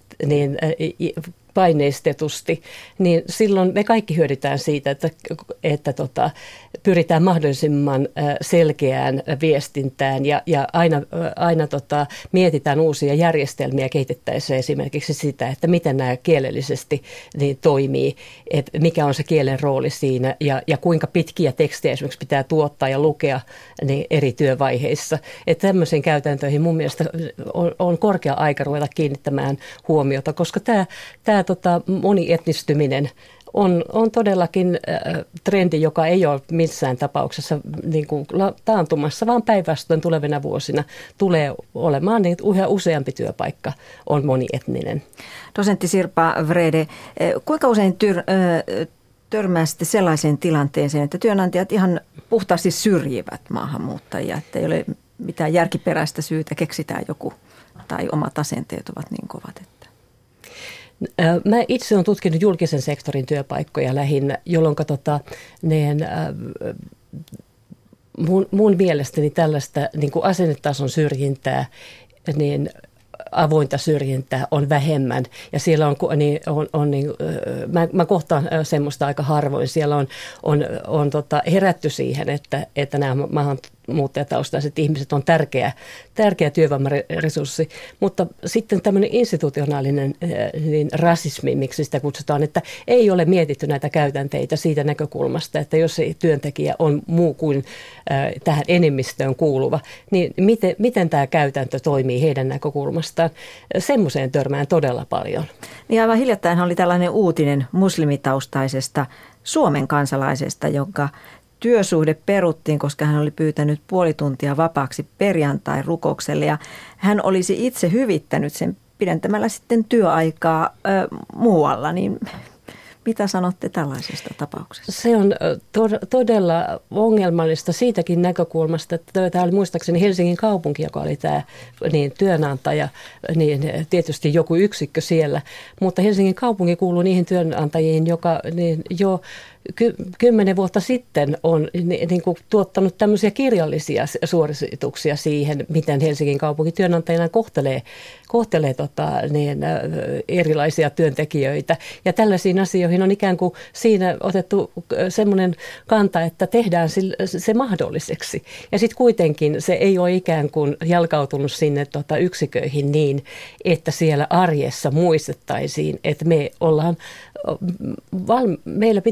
paineistetusti, niin silloin me kaikki hyödytään siitä, että pyritään mahdollisimman selkeään viestintään ja aina mietitään uusia järjestelmiä kehitettäessä esimerkiksi sitä, että miten nämä kielellisesti niin toimii, että mikä on se kielen rooli siinä ja kuinka pitkiä tekstejä esimerkiksi pitää tuottaa ja lukea niin eri työvaiheissa. Että tämmöisiin käytäntöihin mun mielestä on korkea aika ruveta kiinnittämään huomiota, koska tämä monietnistyminen on todellakin trendi, joka ei ole missään tapauksessa niin kuin taantumassa, vaan päinvastoin tulevina vuosina tulee olemaan, niin yhä useampi työpaikka on monietninen. Dosentti Sirpa Wrede, kuinka usein törmäsitte sellaiseen tilanteeseen, että työnantajat ihan puhtaasti syrjivät maahanmuuttajia, että ei ole mitään järkiperäistä syytä, keksitään joku tai omat asenteet ovat niin kovat, että... Mä itse olen tutkinut julkisen sektorin työpaikkoja lähinnä, jolloin mun mielestäni tällaista niin kuin asennetason syrjintää, niin avointa syrjintää on vähemmän ja siellä mä kohtaan semmoista aika harvoin. Siellä on herätty siihen, että nämä maahanmuuttajataustaiset ihmiset on tärkeä työvoimaresurssi, mutta sitten tämmöinen institutionaalinen rasismi, miksi sitä kutsutaan, että ei ole mietitty näitä käytänteitä siitä näkökulmasta, että jos se työntekijä on muu kuin tähän enemmistöön kuuluva, niin miten tämä käytäntö toimii heidän näkökulmastaan. Semmoiseen törmään todella paljon. Niin aivan hiljattain oli tällainen uutinen muslimitaustaisesta Suomen kansalaisesta, jonka työsuhde peruttiin, koska hän oli pyytänyt puoli tuntia vapaaksi perjantai-rukoukselle ja hän olisi itse hyvittänyt sen pidentämällä sitten työaikaa muualla, niin mitä sanotte tällaisesta tapauksesta? Se on todella ongelmallista siitäkin näkökulmasta, että tämä oli muistaakseni Helsingin kaupunki, joka oli tämä työnantaja, niin tietysti joku yksikkö siellä, mutta Helsingin kaupunki kuuluu niihin työnantajiin, joka jo 10 vuotta sitten on niin kuin tuottanut tämmöisiä kirjallisia suorituksia siihen, miten Helsingin kaupunki työnantajana kohtelee erilaisia työntekijöitä. Ja tällaisiin asioihin on ikään kuin siinä otettu semmoinen kanta, että tehdään se mahdolliseksi. Ja sitten kuitenkin se ei ole ikään kuin jalkautunut sinne yksiköihin niin, että siellä arjessa muistettaisiin, että meillä pitää olla valmiutta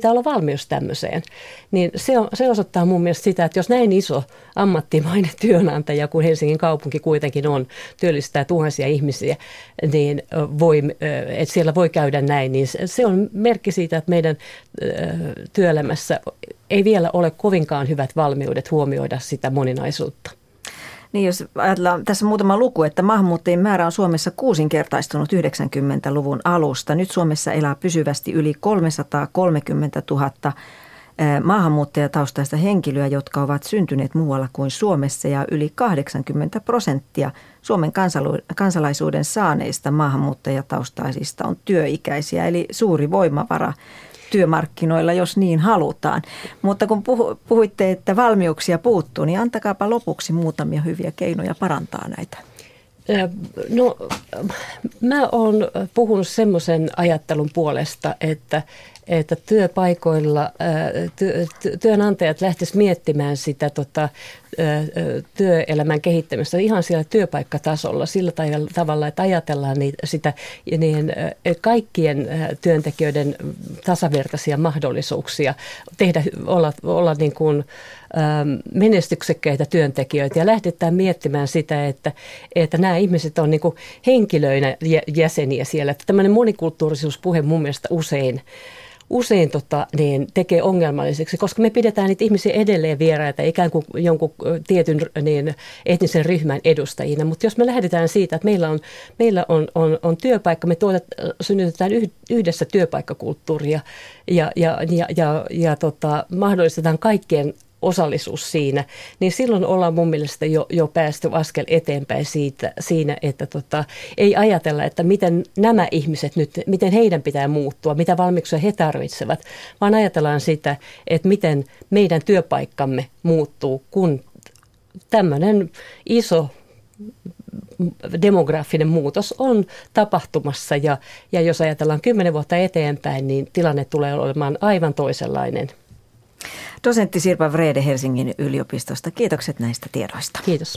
valmius tämmöiseen. Niin se osoittaa mun mielestä sitä, että jos näin iso ammattimainen työnantaja, kun Helsingin kaupunki kuitenkin on, työllistää tuhansia ihmisiä, niin että siellä voi käydä näin, niin se on merkki siitä, että meidän työelämässä ei vielä ole kovinkaan hyvät valmiudet huomioida sitä moninaisuutta. Niin, jos ajatellaan tässä muutama luku, että maahanmuuttajien määrä on Suomessa 6-kertaistunut 90-luvun alusta. Nyt Suomessa elää pysyvästi yli 330 000 maahanmuuttajataustaista henkilöä, jotka ovat syntyneet muualla kuin Suomessa, ja yli 80% Suomen kansalaisuuden saaneista maahanmuuttajataustaisista on työikäisiä, eli suuri voimavara työmarkkinoilla, jos niin halutaan. Mutta kun puhuitte, että valmiuksia puuttuu, niin antakaapa lopuksi muutamia hyviä keinoja parantaa näitä. No, mä oon puhunut semmoisen ajattelun puolesta, että työpaikoilla työnantajat lähtisivät miettimään sitä työelämän kehittämistä ihan siellä työpaikkatasolla sillä tavalla, että ajatellaan sitä kaikkien työntekijöiden tasavertaisia mahdollisuuksia olla niin kuin menestyksekkäitä työntekijöitä, ja lähdetään miettimään sitä, että nämä ihmiset on niin kuin henkilöinä jäseniä siellä. Että tämmöinen monikulttuurisuuspuhe mun mielestä usein niin tekee ongelmalliseksi, koska me pidetään niitä ihmisiä edelleen vieraita ikään kuin jonkun tietyn niin etnisen ryhmän edustajina. Mutta jos me lähdetään siitä, että meillä on työpaikka, me synnytetään yhdessä työpaikkakulttuuria ja mahdollistetaan kaikkien osallisuus siinä, niin silloin ollaan mun mielestä jo päästy askel eteenpäin siinä, että ei ajatella, että miten nämä ihmiset nyt, miten heidän pitää muuttua, mitä valmiuksia he tarvitsevat, vaan ajatellaan sitä, että miten meidän työpaikkamme muuttuu, kun tämmöinen iso demografinen muutos on tapahtumassa, ja jos ajatellaan 10 vuotta eteenpäin, niin tilanne tulee olemaan aivan toisenlainen. Dosentti Sirpa Wrede Helsingin yliopistosta. Kiitokset näistä tiedoista. Kiitos.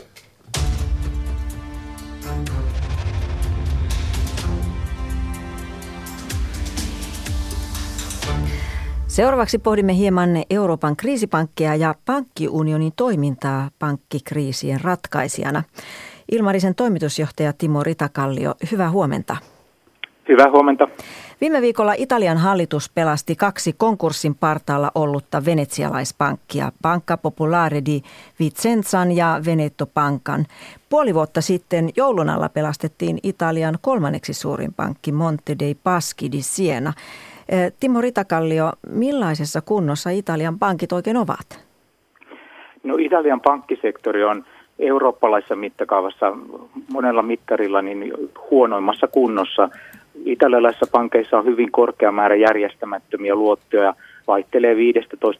Seuraavaksi pohdimme hieman Euroopan kriisipankkia ja pankkiunionin toimintaa pankkikriisien ratkaisijana. Ilmarisen toimitusjohtaja Timo Ritakallio, hyvää huomenta. Hyvää huomenta. Viime viikolla Italian hallitus pelasti 2 konkurssin partaalla ollutta venetsialaispankkia, Banca Popolare di Vicenzan ja Veneto Bancan. Puoli vuotta sitten joulun alla pelastettiin Italian 3. suurin pankki Monte dei Paschi di Siena. Timo Ritakallio, millaisessa kunnossa Italian pankit oikein ovat? No, Italian pankkisektori on eurooppalaisessa mittakaavassa monella mittarilla niin huonoimmassa kunnossa. Italialaisissa pankeissa on hyvin korkea määrä järjestämättömiä luottoja, vaihtelee 15-20%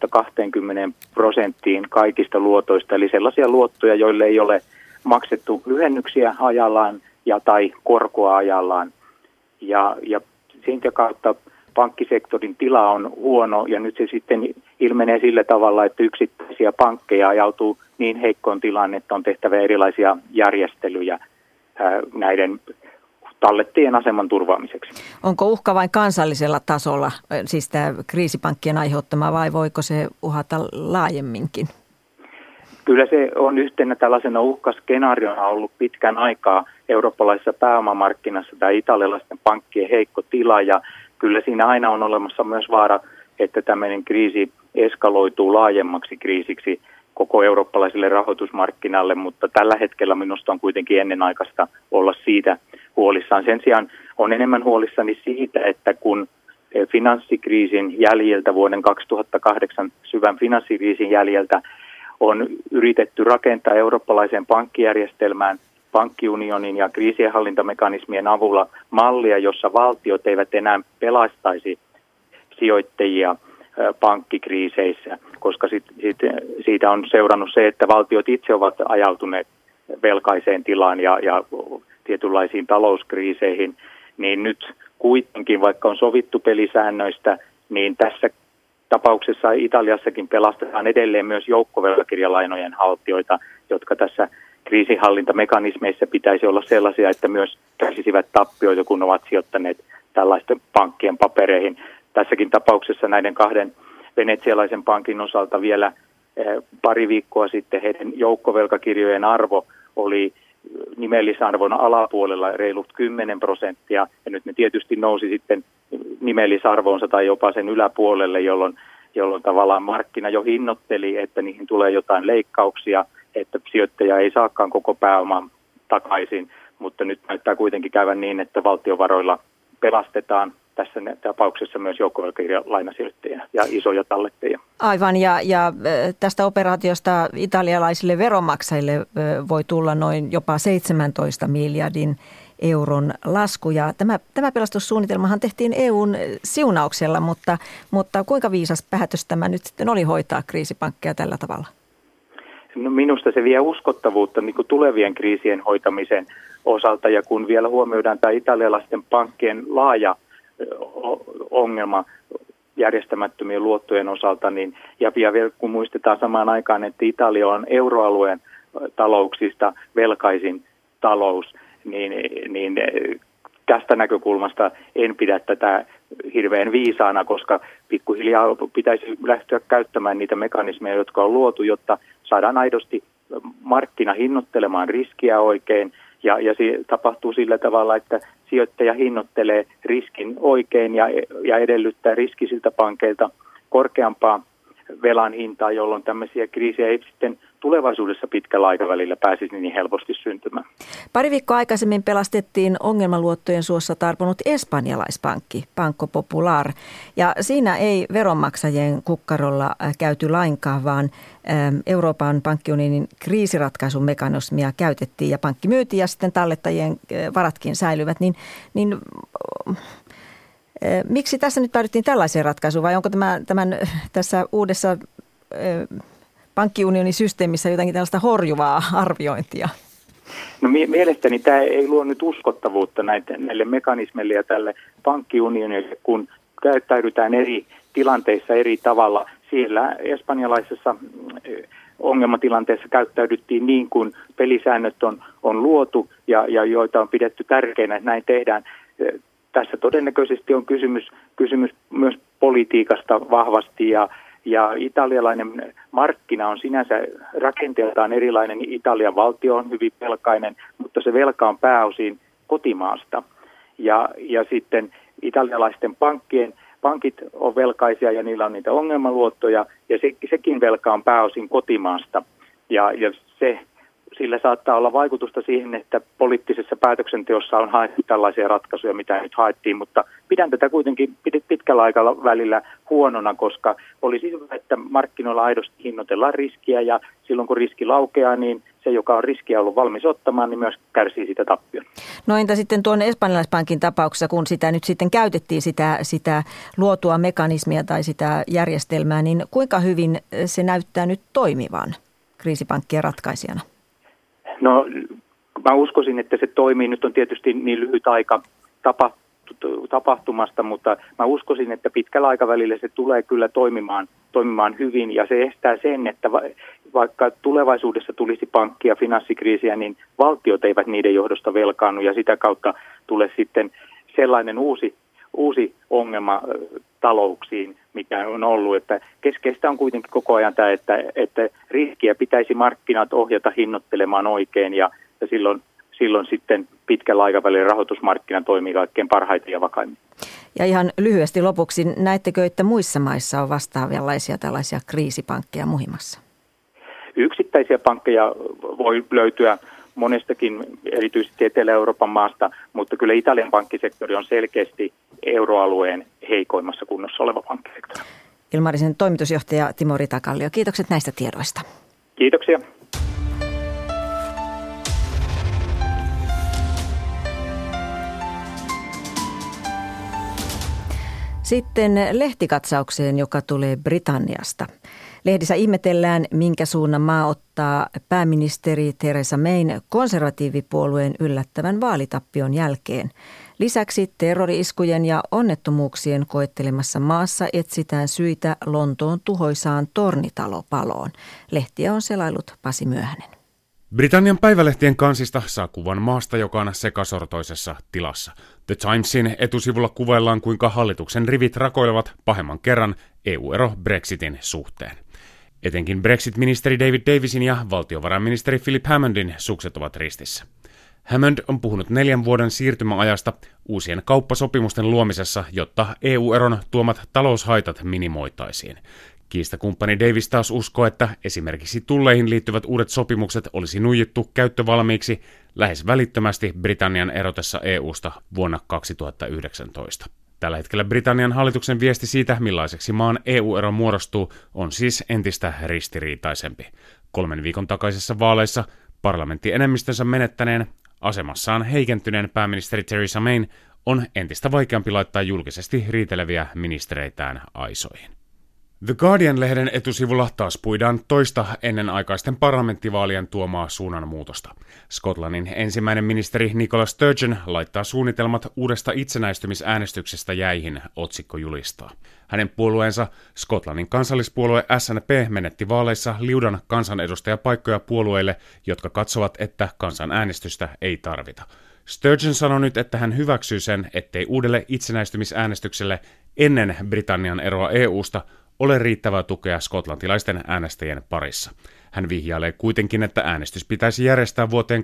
kaikista luotoista, eli sellaisia luottoja, joille ei ole maksettu lyhennyksiä ajallaan tai korkoa ajallaan. Ja siitä kautta pankkisektorin tila on huono, ja nyt se sitten ilmenee sillä tavalla, että yksittäisiä pankkeja ajautuu niin heikkoon tilaan, että on tehtävä erilaisia järjestelyjä näiden tallettajien aseman turvaamiseksi. Onko uhka vain kansallisella tasolla, siis tämä kriisipankkien aiheuttama, vai voiko se uhata laajemminkin? Kyllä se on yhtenä tällaisena uhkaskenaariona ollut pitkän aikaa eurooppalaisessa pääomamarkkinassa tämä italialaisten pankkien heikko tila, ja kyllä siinä aina on olemassa myös vaara, että tämmöinen kriisi eskaloituu laajemmaksi kriisiksi koko eurooppalaiselle rahoitusmarkkinalle, mutta tällä hetkellä minusta on kuitenkin ennenaikaista olla siitä huolissaan. Sen sijaan on enemmän huolissani siitä, että kun finanssikriisin jäljiltä, vuoden 2008 syvän finanssikriisin jäljiltä on yritetty rakentaa eurooppalaiseen pankkijärjestelmään pankkiunionin ja kriisienhallintamekanismien avulla mallia, jossa valtiot eivät enää pelastaisi sijoittajia pankkikriiseissä, koska siitä on seurannut se, että valtiot itse ovat ajautuneet velkaiseen tilaan ja tietynlaisiin talouskriiseihin, niin nyt kuitenkin, vaikka on sovittu pelisäännöistä, niin tässä tapauksessa Italiassakin pelastetaan edelleen myös joukkovelkakirjalainojen haltijoita, jotka tässä kriisinhallintamekanismeissa pitäisi olla sellaisia, että myös kärsisivät tappioita, kun ovat sijoittaneet tällaisten pankkien papereihin. Tässäkin tapauksessa näiden 2 venetsialaisen pankin osalta vielä pari viikkoa sitten heidän joukkovelkakirjojen arvo oli nimellisarvon alapuolella reilut 10%, ja nyt ne tietysti nousi sitten nimellisarvoonsa tai jopa sen yläpuolelle, jolloin tavallaan markkina jo hinnoitteli, että niihin tulee jotain leikkauksia, että sijoittaja ei saakaan koko pääoman takaisin, mutta nyt näyttää kuitenkin käyvän niin, että valtiovaroilla pelastetaan tässä tapauksessa myös joukkovelkakirjalainasijoittajia ja isoja tallettajia. Aivan, ja tästä operaatiosta italialaisille veronmaksajille voi tulla noin jopa 17 miljardin euron lasku. Ja tämä pelastussuunnitelmahan tehtiin EUn siunauksella, mutta kuinka viisas päätös tämä nyt sitten oli hoitaa kriisipankkeja tällä tavalla? No minusta se vie uskottavuutta niin kuin tulevien kriisien hoitamisen osalta, ja kun vielä huomioidaan tämä italialaisten pankkien laaja ongelma järjestämättömien luottojen osalta, niin, ja vielä kun muistetaan samaan aikaan, että Italia on euroalueen talouksista velkaisin talous, niin tästä näkökulmasta en pidä tätä hirveän viisaana, koska pikkuhiljaa pitäisi lähteä käyttämään niitä mekanismeja, jotka on luotu, jotta saadaan aidosti markkina hinnoittelemaan riskiä oikein, ja se tapahtuu sillä tavalla, että sijoittaja hinnoittelee riskin oikein ja edellyttää riskisiltä pankeilta korkeampaa velan hintaa, jolloin tämmöisiä kriisejä ei sitten tulevaisuudessa pitkällä aikavälillä pääsisi niin helposti syntymään. Pari viikkoa aikaisemmin pelastettiin ongelmaluottojen suossa tarponut espanjalaispankki, Banco Popular. Ja siinä ei veronmaksajien kukkarolla käyty lainkaan, vaan Euroopan pankkiunionin kriisiratkaisumekanismia käytettiin ja pankki myytiin ja sitten tallettajien varatkin säilyvät. Miksi tässä nyt päädyttiin tällaiseen ratkaisuun vai onko tämän tässä uudessa pankkiunionin systeemissä jotakin tällaista horjuvaa arviointia? No mielestäni tämä ei luo nyt uskottavuutta näille mekanismeille ja tälle pankkiunionille, kun käyttäydytään eri tilanteissa eri tavalla. Siellä espanjalaisessa ongelmatilanteessa käyttäydyttiin niin kuin pelisäännöt on luotu ja joita on pidetty tärkeinä, että näin tehdään. Tässä todennäköisesti on kysymys myös politiikasta vahvasti ja italialainen markkina on sinänsä rakenteeltaan erilainen. Italian valtio on hyvin velkainen, mutta se velka on pääosin kotimaasta. Ja sitten italialaisten pankit on velkaisia ja niillä on niitä ongelmaluottoja ja sekin velka on pääosin kotimaasta. Ja sillä saattaa olla vaikutusta siihen, että poliittisessa päätöksenteossa on haettu tällaisia ratkaisuja, mitä nyt haettiin, mutta pidän tätä kuitenkin pitkällä aikavälillä huonona, koska olisi hyvä, että markkinoilla aidosti hinnoitellaan riskiä ja silloin kun riski laukeaa, niin se, joka on riskiä ollut valmis ottamaan, niin myös kärsii sitä tappion. No entä sitten tuon espanjalaispankin tapauksessa, kun sitä nyt sitten käytettiin sitä luotua mekanismia tai sitä järjestelmää, niin kuinka hyvin se näyttää nyt toimivan kriisipankkien ratkaisijana? No mä uskoisin, että se toimii. Nyt on tietysti niin lyhyt aika tapahtumasta, mutta mä uskoisin, että pitkällä aikavälillä se tulee kyllä toimimaan hyvin ja se estää sen, että vaikka tulevaisuudessa tulisi pankki- ja finanssikriisiä, niin valtiot eivät niiden johdosta velkaannu ja sitä kautta tulee sitten sellainen uusi ongelma talouksiin, mikä on ollut, että keskeistä on kuitenkin koko ajan tämä, että riskiä pitäisi markkinat ohjata hinnoittelemaan oikein ja silloin sitten pitkällä aikavälillä rahoitusmarkkina toimii kaikkein parhaiten ja vakaimmin. Ja ihan lyhyesti lopuksi, näettekö, että muissa maissa on vastaavanlaisia tällaisia kriisipankkeja muhimassa? Yksittäisiä pankkeja voi löytyä monestakin, erityisesti Etelä-Euroopan maasta, mutta kyllä Italian pankkisektori on selkeästi euroalueen heikoimmassa kunnossa oleva pankkisektori. Ilmarisen toimitusjohtaja Timo Ritakallio, kiitokset näistä tiedoista. Kiitoksia. Sitten lehtikatsaukseen, joka tulee Britanniasta. Lehdissä ihmetellään, minkä suunnan maa ottaa pääministeri Theresa Mayn konservatiivipuolueen yllättävän vaalitappion jälkeen. Lisäksi terrori-iskujen ja onnettomuuksien koettelemassa maassa etsitään syitä Lontoon tuhoisaan tornitalopaloon. Lehtiä on selailut Pasi Myöhänen. Britannian päivälehtien kansista saa kuvan maasta, joka on sekasortoisessa tilassa. The Timesin etusivulla kuvaillaan, kuinka hallituksen rivit rakoilevat pahemman kerran EU-ero Brexitin suhteen. Etenkin Brexit-ministeri David Davisin ja valtiovarainministeri Philip Hammondin sukset ovat ristissä. Hammond on puhunut 4 vuoden siirtymäajasta uusien kauppasopimusten luomisessa, jotta EU-eron tuomat taloushaitat minimoitaisiin. Kiistakumppani Davis taas uskoo, että esimerkiksi tulleihin liittyvät uudet sopimukset olisi nuijittu käyttövalmiiksi lähes välittömästi Britannian erotessa EUsta vuonna 2019. Tällä hetkellä Britannian hallituksen viesti siitä, millaiseksi maan EU-ero muodostuu, on siis entistä ristiriitaisempi. 3 viikon takaisissa vaaleissa parlamenttienemmistönsä menettäneen, asemassaan heikentyneen pääministeri Theresa Mayn on entistä vaikeampi laittaa julkisesti riiteleviä ministereitään aisoihin. The Guardian-lehden etusivulla taas puidaan toista ennenaikaisten parlamenttivaalien tuomaa suunnanmuutosta. Skotlannin ensimmäinen ministeri Nicola Sturgeon laittaa suunnitelmat uudesta itsenäistymisäänestyksestä jäihin, otsikko julistaa. Hänen puolueensa, Skotlannin kansallispuolue SNP, menetti vaaleissa liudan kansanedustajapaikkoja puolueille, jotka katsovat, että kansanäänestystä ei tarvita. Sturgeon sanoi nyt, että hän hyväksyy sen, ettei uudelle itsenäistymisäänestykselle ennen Britannian eroa EUsta ole riittävää tukea skotlantilaisten äänestäjien parissa. Hän vihjailee kuitenkin, että äänestys pitäisi järjestää vuoteen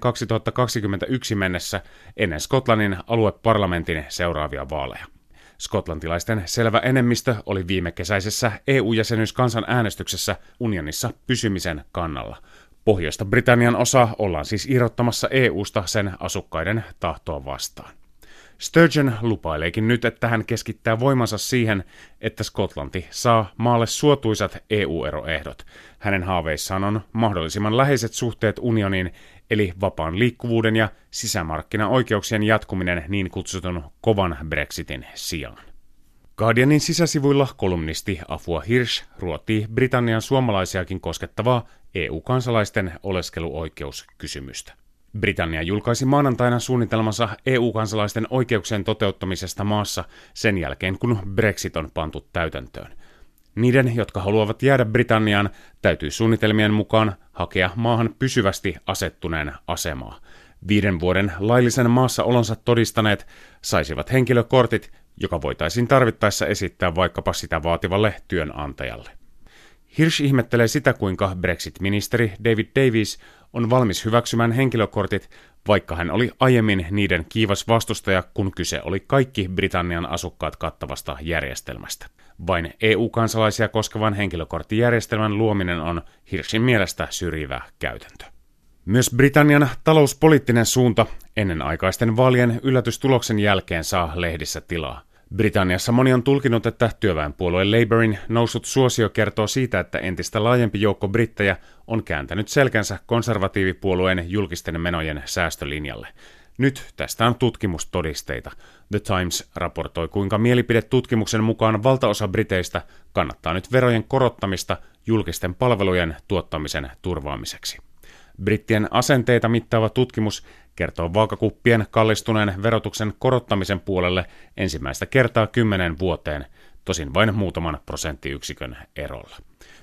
2021 mennessä ennen Skotlannin alueparlamentin seuraavia vaaleja. Skotlantilaisten selvä enemmistö oli viime kesäisessä EU-jäsenyyskansanäänestyksessä unionissa pysymisen kannalla. Pohjoista Britannian osa ollaan siis irrottamassa EUsta sen asukkaiden tahtoa vastaan. Sturgeon lupaileekin nyt, että hän keskittää voimansa siihen, että Skotlanti saa maalle suotuisat EU-eroehdot. Hänen haaveissaan on mahdollisimman läheiset suhteet unioniin, eli vapaan liikkuvuuden ja sisämarkkinaoikeuksien jatkuminen niin kutsutun kovan Brexitin sijaan. Guardianin sisäsivuilla kolumnisti Afua Hirsch ruotii Britannian suomalaisiakin koskettavaa EU-kansalaisten oleskeluoikeuskysymystä. Britannia julkaisi maanantaina suunnitelmansa EU-kansalaisten oikeuksien toteuttamisesta maassa sen jälkeen, kun Brexit on pantu täytäntöön. Niiden, jotka haluavat jäädä Britanniaan, täytyy suunnitelmien mukaan hakea maahan pysyvästi asettuneen asemaa. 5 vuoden laillisen maassaolonsa todistaneet saisivat henkilökortit, joka voitaisiin tarvittaessa esittää vaikkapa sitä vaativalle työnantajalle. Hirsch ihmettelee sitä, kuinka Brexit-ministeri David Davis on valmis hyväksymään henkilökortit, vaikka hän oli aiemmin niiden kiivas vastustaja, kun kyse oli kaikki Britannian asukkaat kattavasta järjestelmästä. Vain EU-kansalaisia koskevan henkilökorttijärjestelmän luominen on Hirschin mielestä syrjivä käytäntö. Myös Britannian talouspoliittinen suunta ennenaikaisten vaalien yllätystuloksen jälkeen saa lehdissä tilaa. Britanniassa moni on tulkinut, että työväenpuolue Labourin noussut suosio kertoo siitä, että entistä laajempi joukko brittejä on kääntänyt selkänsä konservatiivipuolueen julkisten menojen säästölinjalle. Nyt tästä on tutkimustodisteita. The Times raportoi, kuinka mielipidetutkimuksen mukaan valtaosa briteistä kannattaa nyt verojen korottamista julkisten palvelujen tuottamisen turvaamiseksi. Brittien asenteita mittaava tutkimus kertoo vaakakuppien kallistuneen verotuksen korottamisen puolelle ensimmäistä kertaa 10 vuoteen, tosin vain muutaman prosenttiyksikön erolla.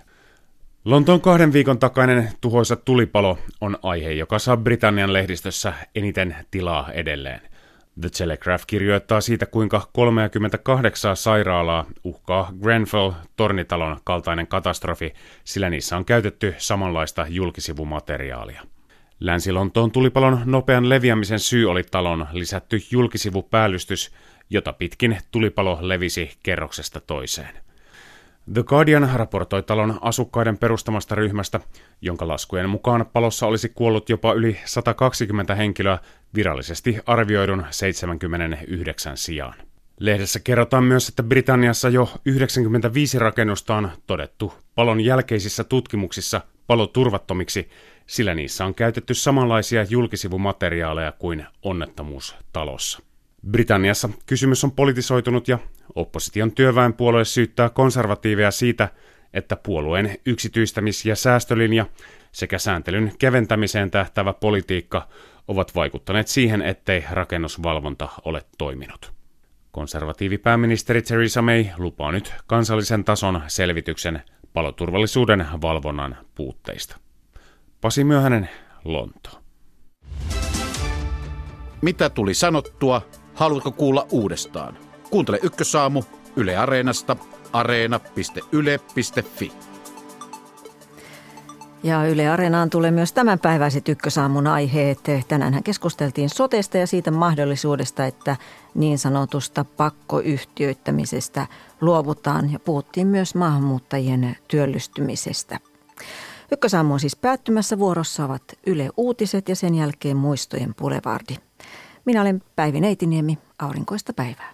Lontoon 2 viikon takainen tuhoisa tulipalo on aihe, joka saa Britannian lehdistössä eniten tilaa edelleen. The Telegraph kirjoittaa siitä, kuinka 38 sairaalaa uhkaa Grenfell-tornitalon kaltainen katastrofi, sillä niissä on käytetty samanlaista julkisivumateriaalia. Länsi-Lontoon tulipalon nopean leviämisen syy oli talon lisätty julkisivupäälystys, jota pitkin tulipalo levisi kerroksesta toiseen. The Guardian raportoi talon asukkaiden perustamasta ryhmästä, jonka laskujen mukaan palossa olisi kuollut jopa yli 120 henkilöä virallisesti arvioidun 79 sijaan. Lehdessä kerrotaan myös, että Britanniassa jo 95 rakennusta on todettu palon jälkeisissä tutkimuksissa paloturvattomiksi, sillä niissä on käytetty samanlaisia julkisivumateriaaleja kuin onnettomuustalossa. Britanniassa kysymys on politisoitunut ja opposition työväenpuolue syyttää konservatiiveja siitä, että puolueen yksityistämis- ja säästölinja sekä sääntelyn keventämiseen tähtäävä politiikka ovat vaikuttaneet siihen, ettei rakennusvalvonta ole toiminut. Konservatiivipääministeri Theresa May lupaa nyt kansallisen tason selvityksen paloturvallisuuden valvonnan puutteista. Pasi Myöhänen, Lontoo. Mitä tuli sanottua? Haluatko kuulla uudestaan? Kuuntele Ykkösaamu Yle Areenasta, areena.yle.fi. Ja Yle Areenaan tulee myös tämänpäiväiset Ykkösaamun aiheet. Tänäänhän keskusteltiin sotesta ja siitä mahdollisuudesta, että niin sanotusta pakkoyhtiöittämisestä luovutaan. Ja puhuttiin myös maahanmuuttajien työllistymisestä. Ykkösaamu on siis päättymässä. Vuorossa ovat Yle Uutiset ja sen jälkeen Muistojen Boulevard. Minä olen Päivi Neitiniemi. Aurinkoista päivää.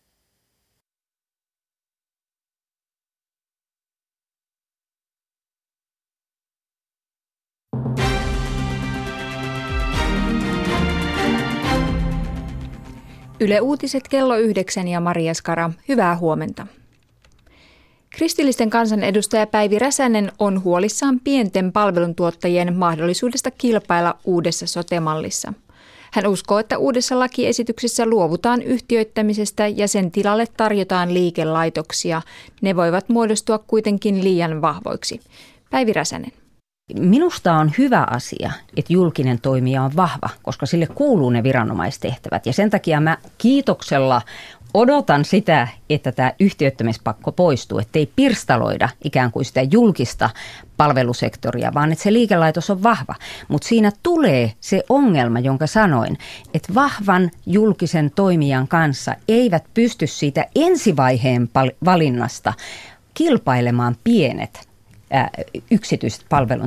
Yle Uutiset kello 9 ja Maria Skara. Hyvää huomenta. Kristillisten kansanedustaja Päivi Räsänen on huolissaan pienten palveluntuottajien mahdollisuudesta kilpailla uudessa sote-mallissa. Hän uskoo, että uudessa lakiesityksessä luovutaan yhtiöittämisestä ja sen tilalle tarjotaan liikelaitoksia. Ne voivat muodostua kuitenkin liian vahvoiksi. Päivi Räsänen. Minusta on hyvä asia, että julkinen toimija on vahva, koska sille kuuluu ne viranomaistehtävät. Ja sen takia mä kiitoksella odotan sitä, että tämä yhtiöittämispakko poistuu, ettei pirstaloida ikään kuin sitä julkista palvelusektoria, vaan että se liikelaitos on vahva. Mutta siinä tulee se ongelma, jonka sanoin, että vahvan julkisen toimijan kanssa eivät pysty siitä ensivaiheen valinnasta kilpailemaan pienet yksityiset palvelun